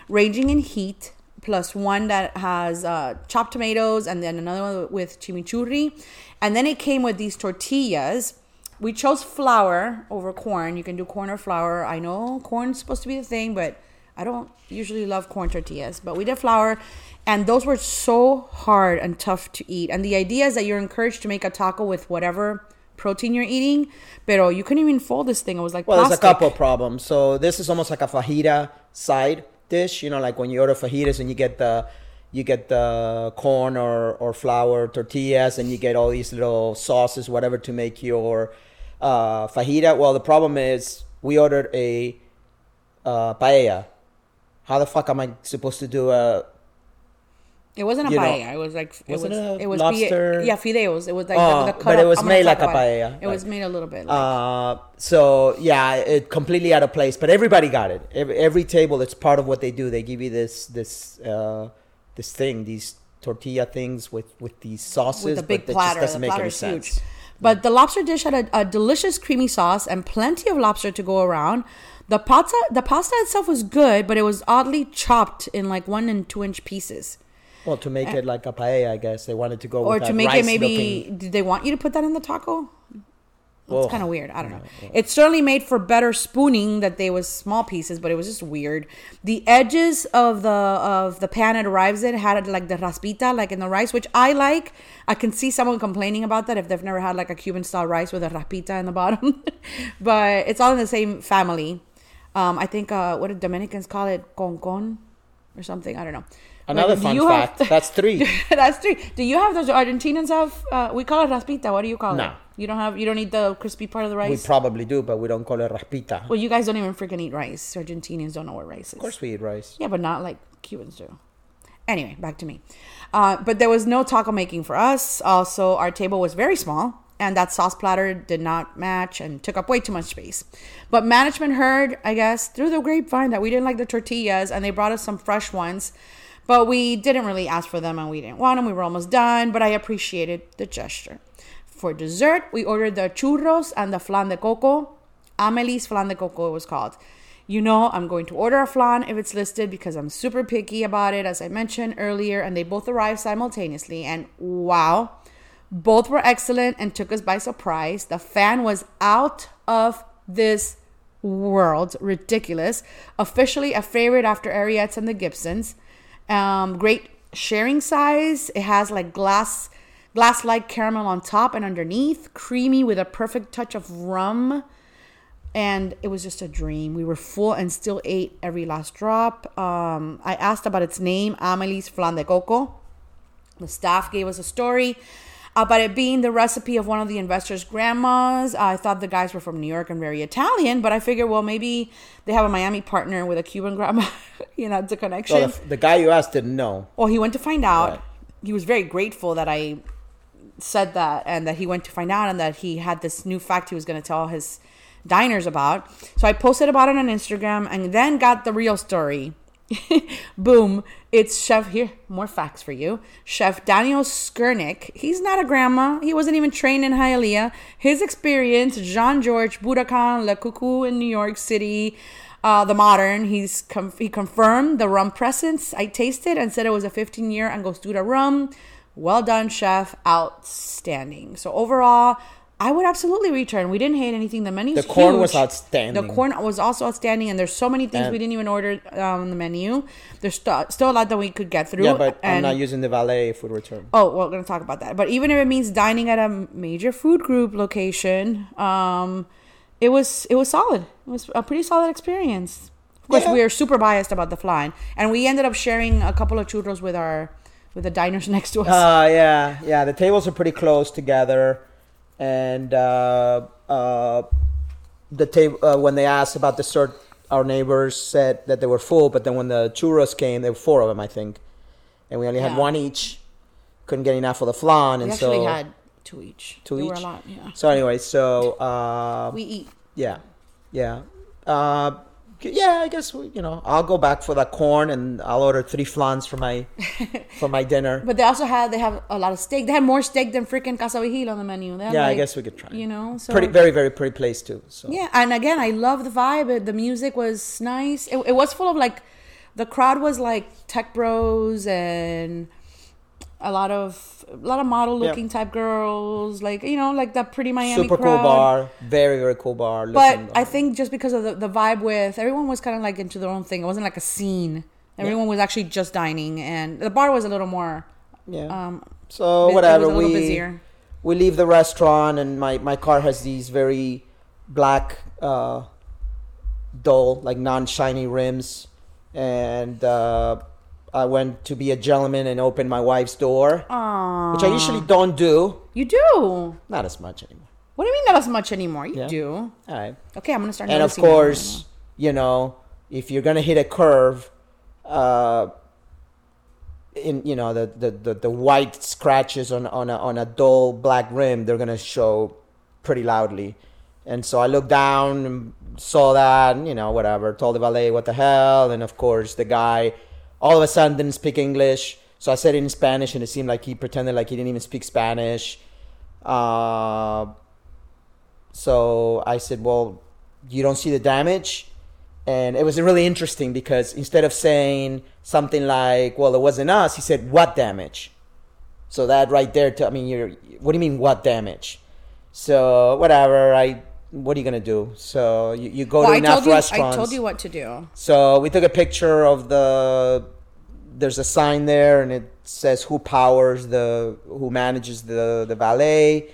Speaker 1: ranging in heat, plus one that has chopped tomatoes, and then another one with chimichurri. And then it came with these tortillas. We chose flour over corn. You can do corn or flour. I know corn's supposed to be the thing, but I don't usually love corn tortillas. But we did flour, and those were so hard and tough to eat. And the idea is that you're encouraged to make a taco with whatever protein you're eating, pero you couldn't even fold this thing. It was like
Speaker 2: well,
Speaker 1: plastic.
Speaker 2: there's a couple of problems. So this is almost like a fajita side dish. You know, like when you order fajitas and you get the corn or flour tortillas, and you get all these little sauces, whatever, to make your fajita. Well, the problem is we ordered a paella. How the fuck am I supposed to do a?
Speaker 1: It wasn't a paella. It was like
Speaker 2: it was lobster.
Speaker 1: Fideos. It was like the cut
Speaker 2: but
Speaker 1: up.
Speaker 2: it was made like a paella.
Speaker 1: It was made a little bit. Like,
Speaker 2: so yeah, it completely out of place. But everybody got it. Every table, it's part of what they do. They give you this thing, these tortilla things with these sauces.
Speaker 1: with a big
Speaker 2: but
Speaker 1: platter.
Speaker 2: It just doesn't
Speaker 1: The
Speaker 2: make
Speaker 1: platter
Speaker 2: any
Speaker 1: is
Speaker 2: sense.
Speaker 1: huge. But the lobster dish had a delicious creamy sauce and plenty of lobster to go around. The pasta itself was good, but it was oddly chopped in like 1 and 2 inch pieces.
Speaker 2: Well, to make it like a paella, I guess they wanted to go
Speaker 1: Or
Speaker 2: with that
Speaker 1: to make it
Speaker 2: rice-looking-
Speaker 1: did they want you to put that in the taco?
Speaker 2: Whoa.
Speaker 1: It's kind of weird. I don't know. It certainly made for better spooning that they was small pieces, but it was just weird. The edges of the pan it arrives in had like the raspita, like in the rice, which I like. I can see someone complaining about that if they've never had like a Cuban style rice with a raspita in the bottom. But it's all in the same family. I think what do Dominicans call it? Con or something. I don't know.
Speaker 2: Another fun fact. That's 3.
Speaker 1: That's 3. Do you have those? Argentinians have? We call it raspita. What do you call it?
Speaker 2: No.
Speaker 1: You don't have. You don't eat the crispy part of the rice.
Speaker 2: We probably do, but we don't call it raspita.
Speaker 1: Well, you guys don't even freaking eat rice. Argentinians don't know what rice is.
Speaker 2: Of course, we eat rice.
Speaker 1: Yeah, but not like Cubans do. Anyway, back to me. But there was no taco making for us. Also, our table was very small, and that sauce platter did not match and took up way too much space. But management heard, I guess, through the grapevine that we didn't like the tortillas, and they brought us some fresh ones. But we didn't really ask for them, and we didn't want them. We were almost done, but I appreciated the gesture. For dessert, we ordered the churros and the flan de coco. Amelie's flan de coco, it was called. You know, I'm going to order a flan if it's listed because I'm super picky about it, as I mentioned earlier, and they both arrived simultaneously. And wow, both were excellent and took us by surprise. The fan was out of this world. Ridiculous. Officially a favorite after Ariette's and the Gibsons. Great sharing size. It has like glass-like caramel on top and underneath, creamy with a perfect touch of rum, and it was just a dream. We were full and still ate every last drop. I asked about its name, Amelie's Flan de Coco. The staff gave us a story about it being the recipe of one of the investors' grandmas. I thought the guys were from New York and very Italian, but I figured, well, maybe they have a Miami partner with a Cuban grandma. You know, it's a connection.
Speaker 2: So the guy you asked didn't know.
Speaker 1: Well, he went to find out.
Speaker 2: Right.
Speaker 1: He was very grateful that I said that, and that he went to find out, and that he had this new fact he was going to tell his diners about. So I posted about it on Instagram, and then got the real story. Boom. It's Chef, here, more facts for you. Chef Daniel Skurnik. He's not a grandma. He wasn't even trained in Hialeah. His experience, Jean-Georges Budokan Le Coucou in New York City, the Modern. He confirmed the rum presence. I tasted and said it was a 15-year Angostura rum. Well done, chef. Outstanding. So overall, I would absolutely return. We didn't hate anything. The menu's huge.
Speaker 2: The corn was outstanding.
Speaker 1: The corn was also outstanding, and there's so many things we didn't even order on the menu. There's still a lot that we could get through.
Speaker 2: Yeah, but I'm not using the valet if we return.
Speaker 1: Oh, well, we're going to talk about that. But even if it means dining at a major food group location, it was solid. It was a pretty solid experience. Of course, we are super biased about the flan, and we ended up sharing a couple of churros with the diners next to us.
Speaker 2: Yeah. The tables are pretty close together. And the table when they asked about dessert, our neighbors said that they were full. But then when the churros came, there were 4 of them, I think, and we only had 1 each. Couldn't get enough of the flan, and
Speaker 1: we actually had 2 each.
Speaker 2: 2 each.
Speaker 1: Were a lot, yeah.
Speaker 2: So anyway,
Speaker 1: we eat.
Speaker 2: Yeah. I guess I'll go back for that corn, and I'll order 3 flans for my dinner.
Speaker 1: But they have a lot of steak. They had more steak than freaking Casa Vigil on the menu.
Speaker 2: I guess we could try.
Speaker 1: So
Speaker 2: pretty, very, very pretty place too. So
Speaker 1: yeah, and again, I love the vibe. The music was nice. It was full of like The crowd was like tech bros and a lot of model looking type girls, like, you know, like that pretty Miami
Speaker 2: Super
Speaker 1: crowd.
Speaker 2: cool bar, very very cool bar.
Speaker 1: But I think just because of the vibe with everyone was kind of like into their own thing. It wasn't like a scene. Everyone was actually just dining, and the bar was a little more.
Speaker 2: Yeah. So whatever,
Speaker 1: it was a little busier.
Speaker 2: We leave the restaurant, and my car has these very black, dull, like non-shiny rims, and I went to be a gentleman and open my wife's door,
Speaker 1: Aww.
Speaker 2: which I usually don't do.
Speaker 1: You do?
Speaker 2: Not as much anymore.
Speaker 1: What do you mean not as much anymore? You do.
Speaker 2: All right.
Speaker 1: Okay, I'm gonna start.
Speaker 2: And of course, you know, if you're gonna hit a curve, in, you know, the white scratches on a dull black rim, they're gonna show pretty loudly. And so I looked down and saw that, and, you know, whatever, told the valet what the hell, and of course the guy all of a sudden didn't speak English, so I said it in Spanish, and it seemed like he pretended like he didn't even speak Spanish. So I said, well, you don't see the damage? And it was really interesting because instead of saying something like, well, it wasn't us, he said, what damage? So that right there, what do you mean, what damage? So whatever, what are you going to do? So you go to enough restaurants.
Speaker 1: I told you what to do.
Speaker 2: So we took a picture of there's a sign there, and it says who manages the valet.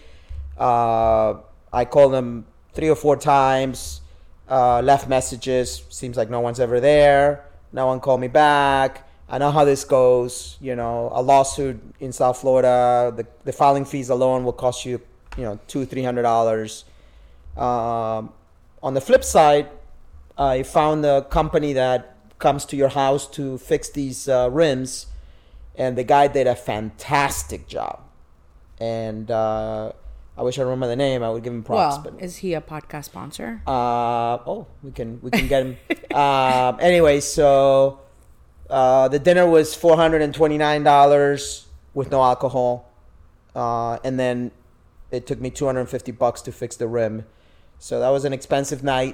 Speaker 2: I called them 3 or 4 times, left messages. Seems like no one's ever there. No one called me back. I know how this goes. You know, a lawsuit in South Florida, the filing fees alone will cost you, you know, $200-$300. On the flip side, I found a company that comes to your house to fix these rims, and the guy did a fantastic job. And I wish I remember the name. I would give him props.
Speaker 1: Well, is he a podcast sponsor?
Speaker 2: We can get him. Anyway, so the dinner was $429 with no alcohol, and then it took me $250 to fix the rim. So that was an expensive night.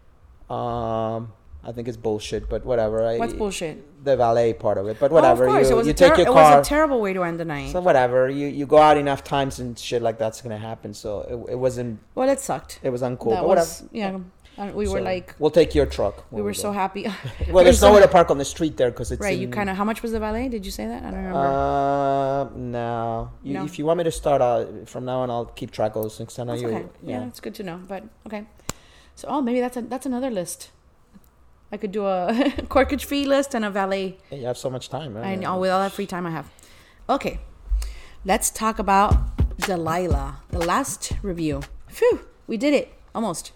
Speaker 2: I think it's bullshit, but whatever.
Speaker 1: What's bullshit?
Speaker 2: The valet part of it, but whatever.
Speaker 1: Of course,
Speaker 2: you take your car.
Speaker 1: It was a terrible way to end the night.
Speaker 2: So whatever. You go out enough times and shit like that's gonna happen. So it wasn't.
Speaker 1: Well, it sucked.
Speaker 2: It was uncool.
Speaker 1: That
Speaker 2: but
Speaker 1: was,
Speaker 2: whatever.
Speaker 1: Yeah. We were like.
Speaker 2: We'll take your truck.
Speaker 1: We were so happy.
Speaker 2: Well, there's nowhere to park on the street there because it's
Speaker 1: right. You kind of. How much was the valet? Did you say that? I don't remember.
Speaker 2: No. If you want me to start from now on, I'll keep track of those things. I know you.
Speaker 1: Okay. Yeah, it's good to know. But okay. So maybe that's another list. I could do a corkage fee list and a valet.
Speaker 2: Yeah, you have so much time, right?
Speaker 1: I know, with all that free time I have. Okay, let's talk about Delilah, the last review. Phew, we did it. Almost.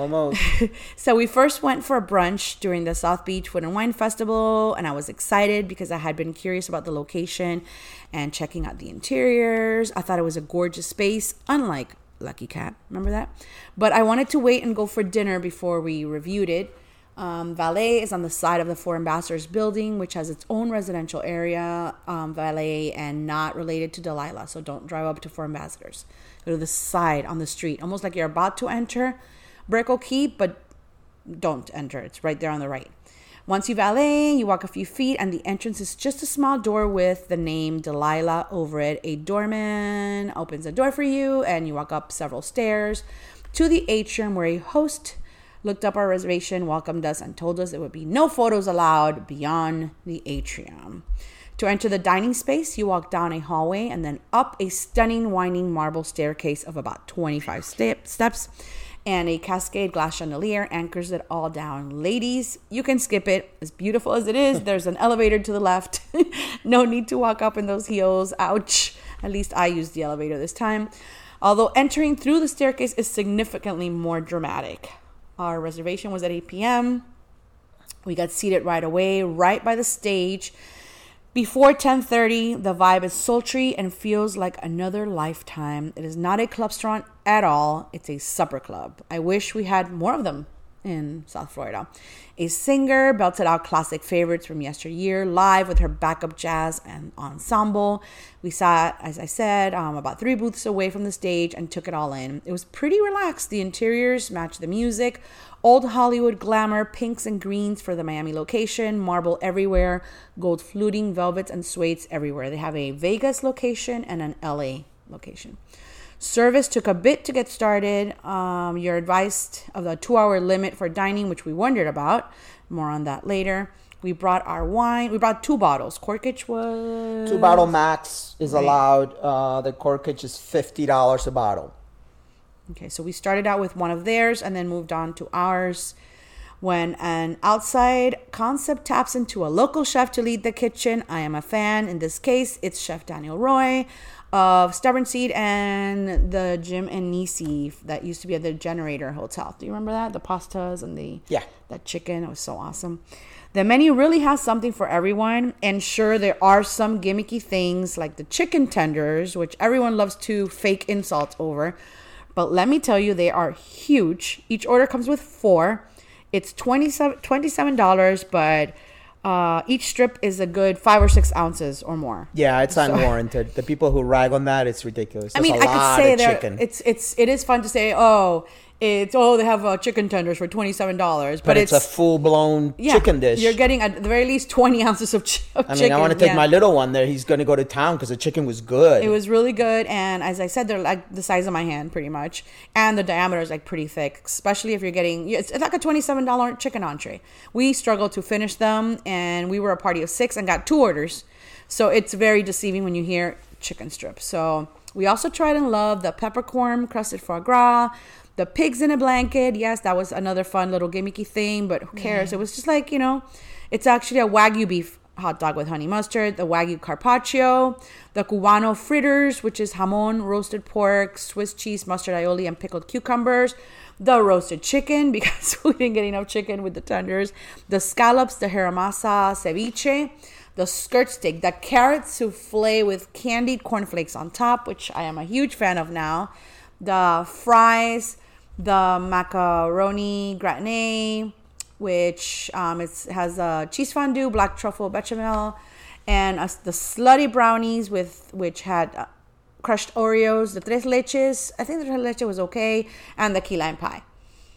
Speaker 1: So we first went for a brunch during the South Beach Food and Wine Festival, and I was excited because I had been curious about the location and checking out the interiors. I thought it was a gorgeous space, unlike Lucky Cat. Remember that? But I wanted to wait and go for dinner before we reviewed it. Valet is on the side of the Four Ambassadors building, which has its own residential area, Valet, and not related to Delilah. So don't drive up to Four Ambassadors. Go to the side on the street, almost like you're about to enter Brickell Key, but don't enter. It's right there on the right. Once you valet, you walk a few feet, and the entrance is just a small door with the name Delilah over it. A doorman opens the door for you, and you walk up several stairs to the atrium where a host looked up our reservation, welcomed us, and told us there would be no photos allowed beyond the atrium. To enter the dining space, you walk down a hallway and then up a stunning winding marble staircase of about 25 steps, and a cascade glass chandelier anchors it all down. Ladies, you can skip it. As beautiful as it is, there's an elevator to the left. No need to walk up in those heels. Ouch. At least I used the elevator this time. Although entering through the staircase is significantly more dramatic. Our reservation was at 8 p.m. We got seated right away, right by the stage. Before 10:30, the vibe is sultry and feels like another lifetime. It is not a club restaurant at all. It's a supper club. I wish we had more of them in South Florida. A singer belted out classic favorites from yesteryear live with her backup jazz and ensemble. We sat, as I said, about 3 booths away from the stage and took it all in. It was pretty relaxed. The interiors matched the music. Old Hollywood glamour, pinks and greens for the Miami location, marble everywhere, gold fluting, velvets, and suedes everywhere. They have a Vegas location and an LA location. Service took a bit to get started. You're advised of the 2-hour limit for dining, which we wondered about. More on that later. We brought our wine. We brought 2 bottles. Corkage was...
Speaker 2: 2 bottle max is allowed. The corkage is $50 a bottle.
Speaker 1: Okay, so we started out with one of theirs and then moved on to ours. When an outside concept taps into a local chef to lead the kitchen, I am a fan. In this case, it's Chef Daniel Roy of Stubborn Seed and the Jim and Nisi that used to be at the Generator Hotel. Do you remember that? The pastas and that chicken. It was so awesome. The menu really has something for everyone. And sure, there are some gimmicky things like the chicken tenders, which everyone loves to fake insult over. But let me tell you, they are huge. Each order comes with 4. It's $27, but each strip is a good 5 or 6 ounces or more.
Speaker 2: Yeah, it's unwarranted. The people who rag on that, it's ridiculous.
Speaker 1: I mean, I could say it is fun to say, they have chicken tenders for $27, but
Speaker 2: it's a full-blown chicken dish.
Speaker 1: You're getting at the very least 20 ounces of chicken.
Speaker 2: I mean, I want to take my little one there. He's going to go to town because the chicken was good.
Speaker 1: It was really good, and as I said, they're like the size of my hand, pretty much, and the diameter is like pretty thick. Especially if you're getting, it's like a $27 chicken entree. We struggled to finish them, and we were a party of 6 and got 2 orders, so it's very deceiving when you hear chicken strips. So we also tried and loved the peppercorn crusted foie gras. The pigs in a blanket. Yes, that was another fun little gimmicky thing, but who cares? It was just like, it's actually a Wagyu beef hot dog with honey mustard, the Wagyu carpaccio, the Cubano fritters, which is jamon, roasted pork, Swiss cheese, mustard aioli, and pickled cucumbers, the roasted chicken, because we didn't get enough chicken with the tenders, the scallops, the haramasa ceviche, the skirt steak, the carrot souffle with candied cornflakes on top, which I am a huge fan of now, the fries, the macaroni gratin, which has a cheese fondue, black truffle bechamel, and the slutty brownies which had crushed Oreos, the tres leches. I think the tres leche was okay, and the key lime pie.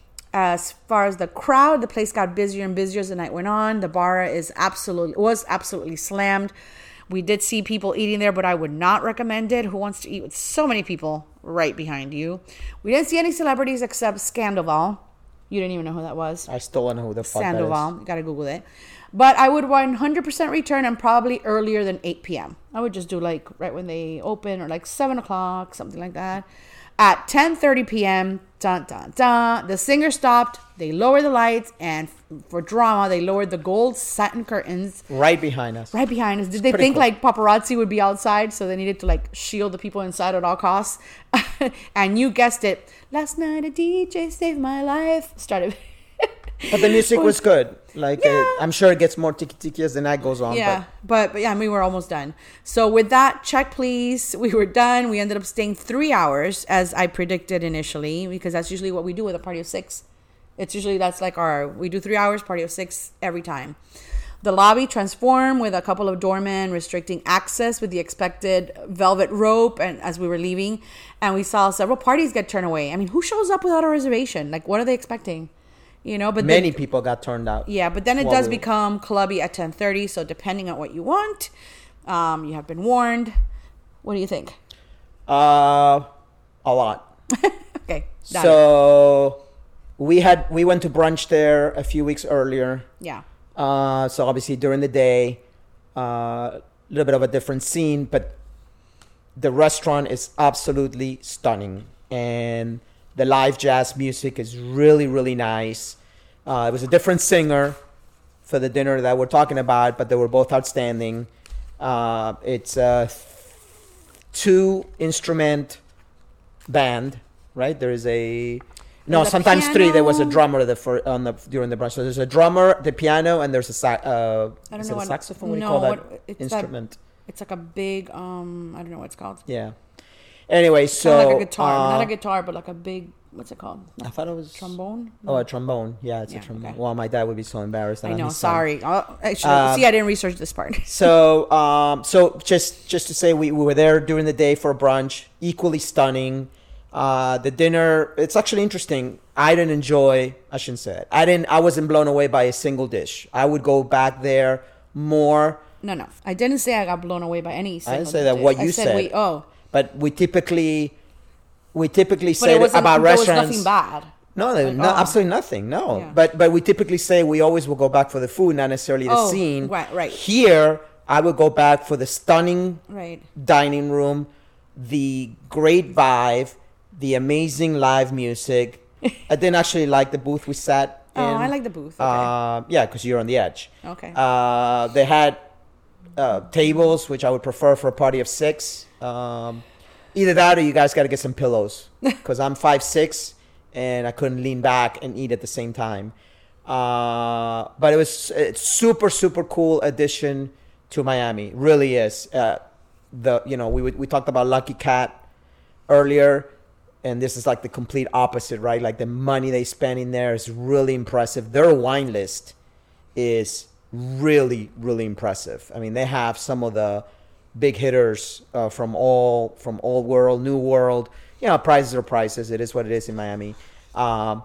Speaker 1: As far as the crowd, the place got busier and busier as the night went on. The bar was absolutely slammed. We did see people eating there, but I would not recommend it. Who wants to eat with so many people right behind you? We didn't see any celebrities except Scandoval. You didn't even know who that was.
Speaker 2: I still don't know who the fuck that is.
Speaker 1: Sandoval. You gotta Google it. But I would 100% return and probably earlier than 8 p.m. I would just do like right when they open or like 7 o'clock, something like that. At 10:30 p.m., dun, dun, dun, the singer stopped. They lowered the lights, and for drama, they lowered the gold satin curtains.
Speaker 2: Right behind us.
Speaker 1: Did they think like paparazzi would be outside, so they needed to like shield the people inside at all costs? And you guessed it. Last night a DJ saved my life. Started.
Speaker 2: But the music was good. I'm sure it gets more tiki-tiki as the night goes on.
Speaker 1: Yeah, but we were almost done. So with that, check please. We were done. We ended up staying 3 hours as I predicted initially, because that's usually what we do with a party of 6. It's usually we do 3 hours, party of 6 every time. The lobby transformed with a couple of doormen restricting access with the expected velvet rope, and as we were leaving, and we saw several parties get turned away. I mean, who shows up without a reservation? Like, what are they expecting? But
Speaker 2: many people got turned out.
Speaker 1: Yeah, but then it does become clubby at 10:30. So depending on what you want, you have been warned. What do you think?
Speaker 2: A lot.
Speaker 1: Okay.
Speaker 2: So we went to brunch there a few weeks earlier.
Speaker 1: Yeah.
Speaker 2: So obviously during the day, a little bit of a different scene, but the restaurant is absolutely stunning, and the live jazz music is really, really nice. It was a different singer for the dinner that we're talking about, but they were both outstanding. It's a 2-instrument band, right? There is sometimes piano. 3. There was a drummer during the brunch. So there's a drummer, the piano, and there's a saxophone. What do you call that instrument?
Speaker 1: It's like a big, I don't know what it's called.
Speaker 2: Yeah. Anyway, so
Speaker 1: kind of like a guitar, not a guitar, but like a big what's it called?
Speaker 2: I thought it was
Speaker 1: Trombone.
Speaker 2: Oh, a trombone. Yeah, it's a
Speaker 1: Yeah,
Speaker 2: trombone.
Speaker 1: okay.
Speaker 2: Well, my dad would be so embarrassed.
Speaker 1: I know.
Speaker 2: His son.
Speaker 1: Sorry. See, I didn't research this part.
Speaker 2: So just to say, we were there during the day for a brunch. Equally stunning. The dinner. It's actually interesting. I didn't enjoy. I shouldn't say it. I wasn't blown away by a single dish. I would go back there more.
Speaker 1: No. I didn't say I got blown away by any.
Speaker 2: I didn't say that. What you said. But we typically say about restaurants.
Speaker 1: There was nothing bad.
Speaker 2: No, absolutely nothing. No,
Speaker 1: Yeah.
Speaker 2: but we typically say we always will go back for the food, not necessarily the scene.
Speaker 1: Right.
Speaker 2: Here, I would go back for the stunning
Speaker 1: Right.
Speaker 2: dining room, the great vibe, the amazing live music. I didn't actually like the booth we sat in.
Speaker 1: Oh, I like the booth. Okay.
Speaker 2: Yeah, because you're on the edge.
Speaker 1: Okay.
Speaker 2: They had tables, which I would prefer for a party of 6. Either that or you guys got to get some pillows because I'm 5'6" and I couldn't lean back and eat at the same time. But it's super, super cool addition to Miami. Really is. We talked about Lucky Cat earlier, and this is like the complete opposite, right? Like the money they spend in there is really impressive. Their wine list is really, really impressive. I mean, they have some of the big hitters from old world, new world. Prices are prices. It is what it is in Miami. And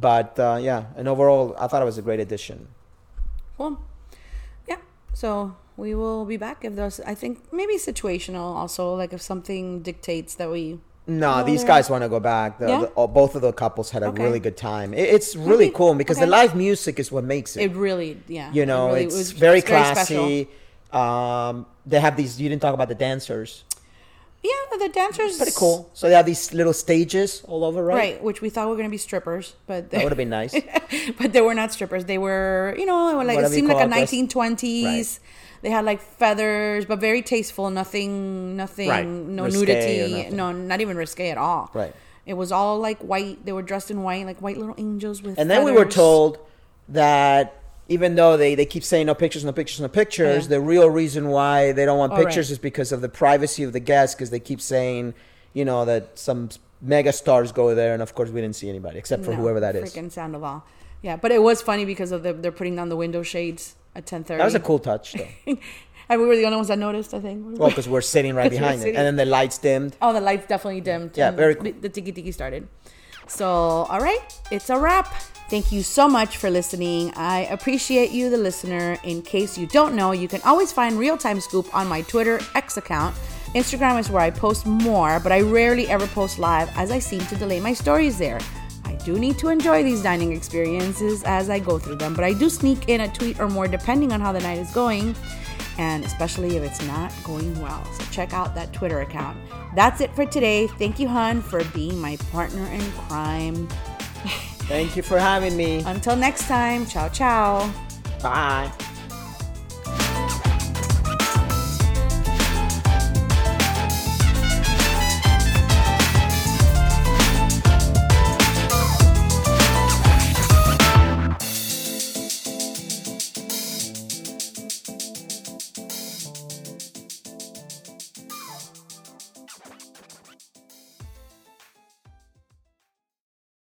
Speaker 2: overall, I thought it was a great addition.
Speaker 1: Well, yeah. So we will be back if there's, I think, maybe situational also, like if something dictates that we...
Speaker 2: No, these guys want to go back. Both of the couples had a really good time. It's really cool because the live music is what makes it.
Speaker 1: It really, yeah.
Speaker 2: It's very classy. They have these. You didn't talk about the dancers.
Speaker 1: Yeah, the dancers.
Speaker 2: Pretty cool. So they have these little stages all over, right?
Speaker 1: Right, which we thought were going to be strippers, but
Speaker 2: that would have been nice.
Speaker 1: But they were not strippers. They were, like it seemed like a 1920s. Right. They had like feathers, but very tasteful. Nothing, right. No risque nudity. No, not even risque at all.
Speaker 2: Right.
Speaker 1: It was all like white. They were dressed in white, like white little angels with.
Speaker 2: And then
Speaker 1: feathers.
Speaker 2: We were told that even though they keep saying no pictures, the real reason why they don't want pictures is because of the privacy of the guests, because they keep saying, that some mega stars go there, and of course we didn't see anybody except for whoever that is.
Speaker 1: Freaking Sandoval. Yeah, but it was funny because of they're putting down the window shades at 10:30.
Speaker 2: That was a cool touch, though.
Speaker 1: And we were the only ones that noticed, I think.
Speaker 2: Well, because we're sitting right behind it. And then the lights dimmed.
Speaker 1: Oh, the lights definitely dimmed.
Speaker 2: Yeah, very cool.
Speaker 1: The tiki-tiki started. So, all right. It's a wrap. Thank you so much for listening. I appreciate you, the listener. In case you don't know, you can always find Real Time Scoop on my Twitter X account. Instagram is where I post more, but I rarely ever post live as I seem to delay my stories there. I do need to enjoy these dining experiences as I go through them, but I do sneak in a tweet or more depending on how the night is going, and especially if it's not going well. So check out that Twitter account. That's it for today. Thank you, hun, for being my partner in crime.
Speaker 2: Thank you for having me.
Speaker 1: Until next time, ciao, ciao.
Speaker 2: Bye.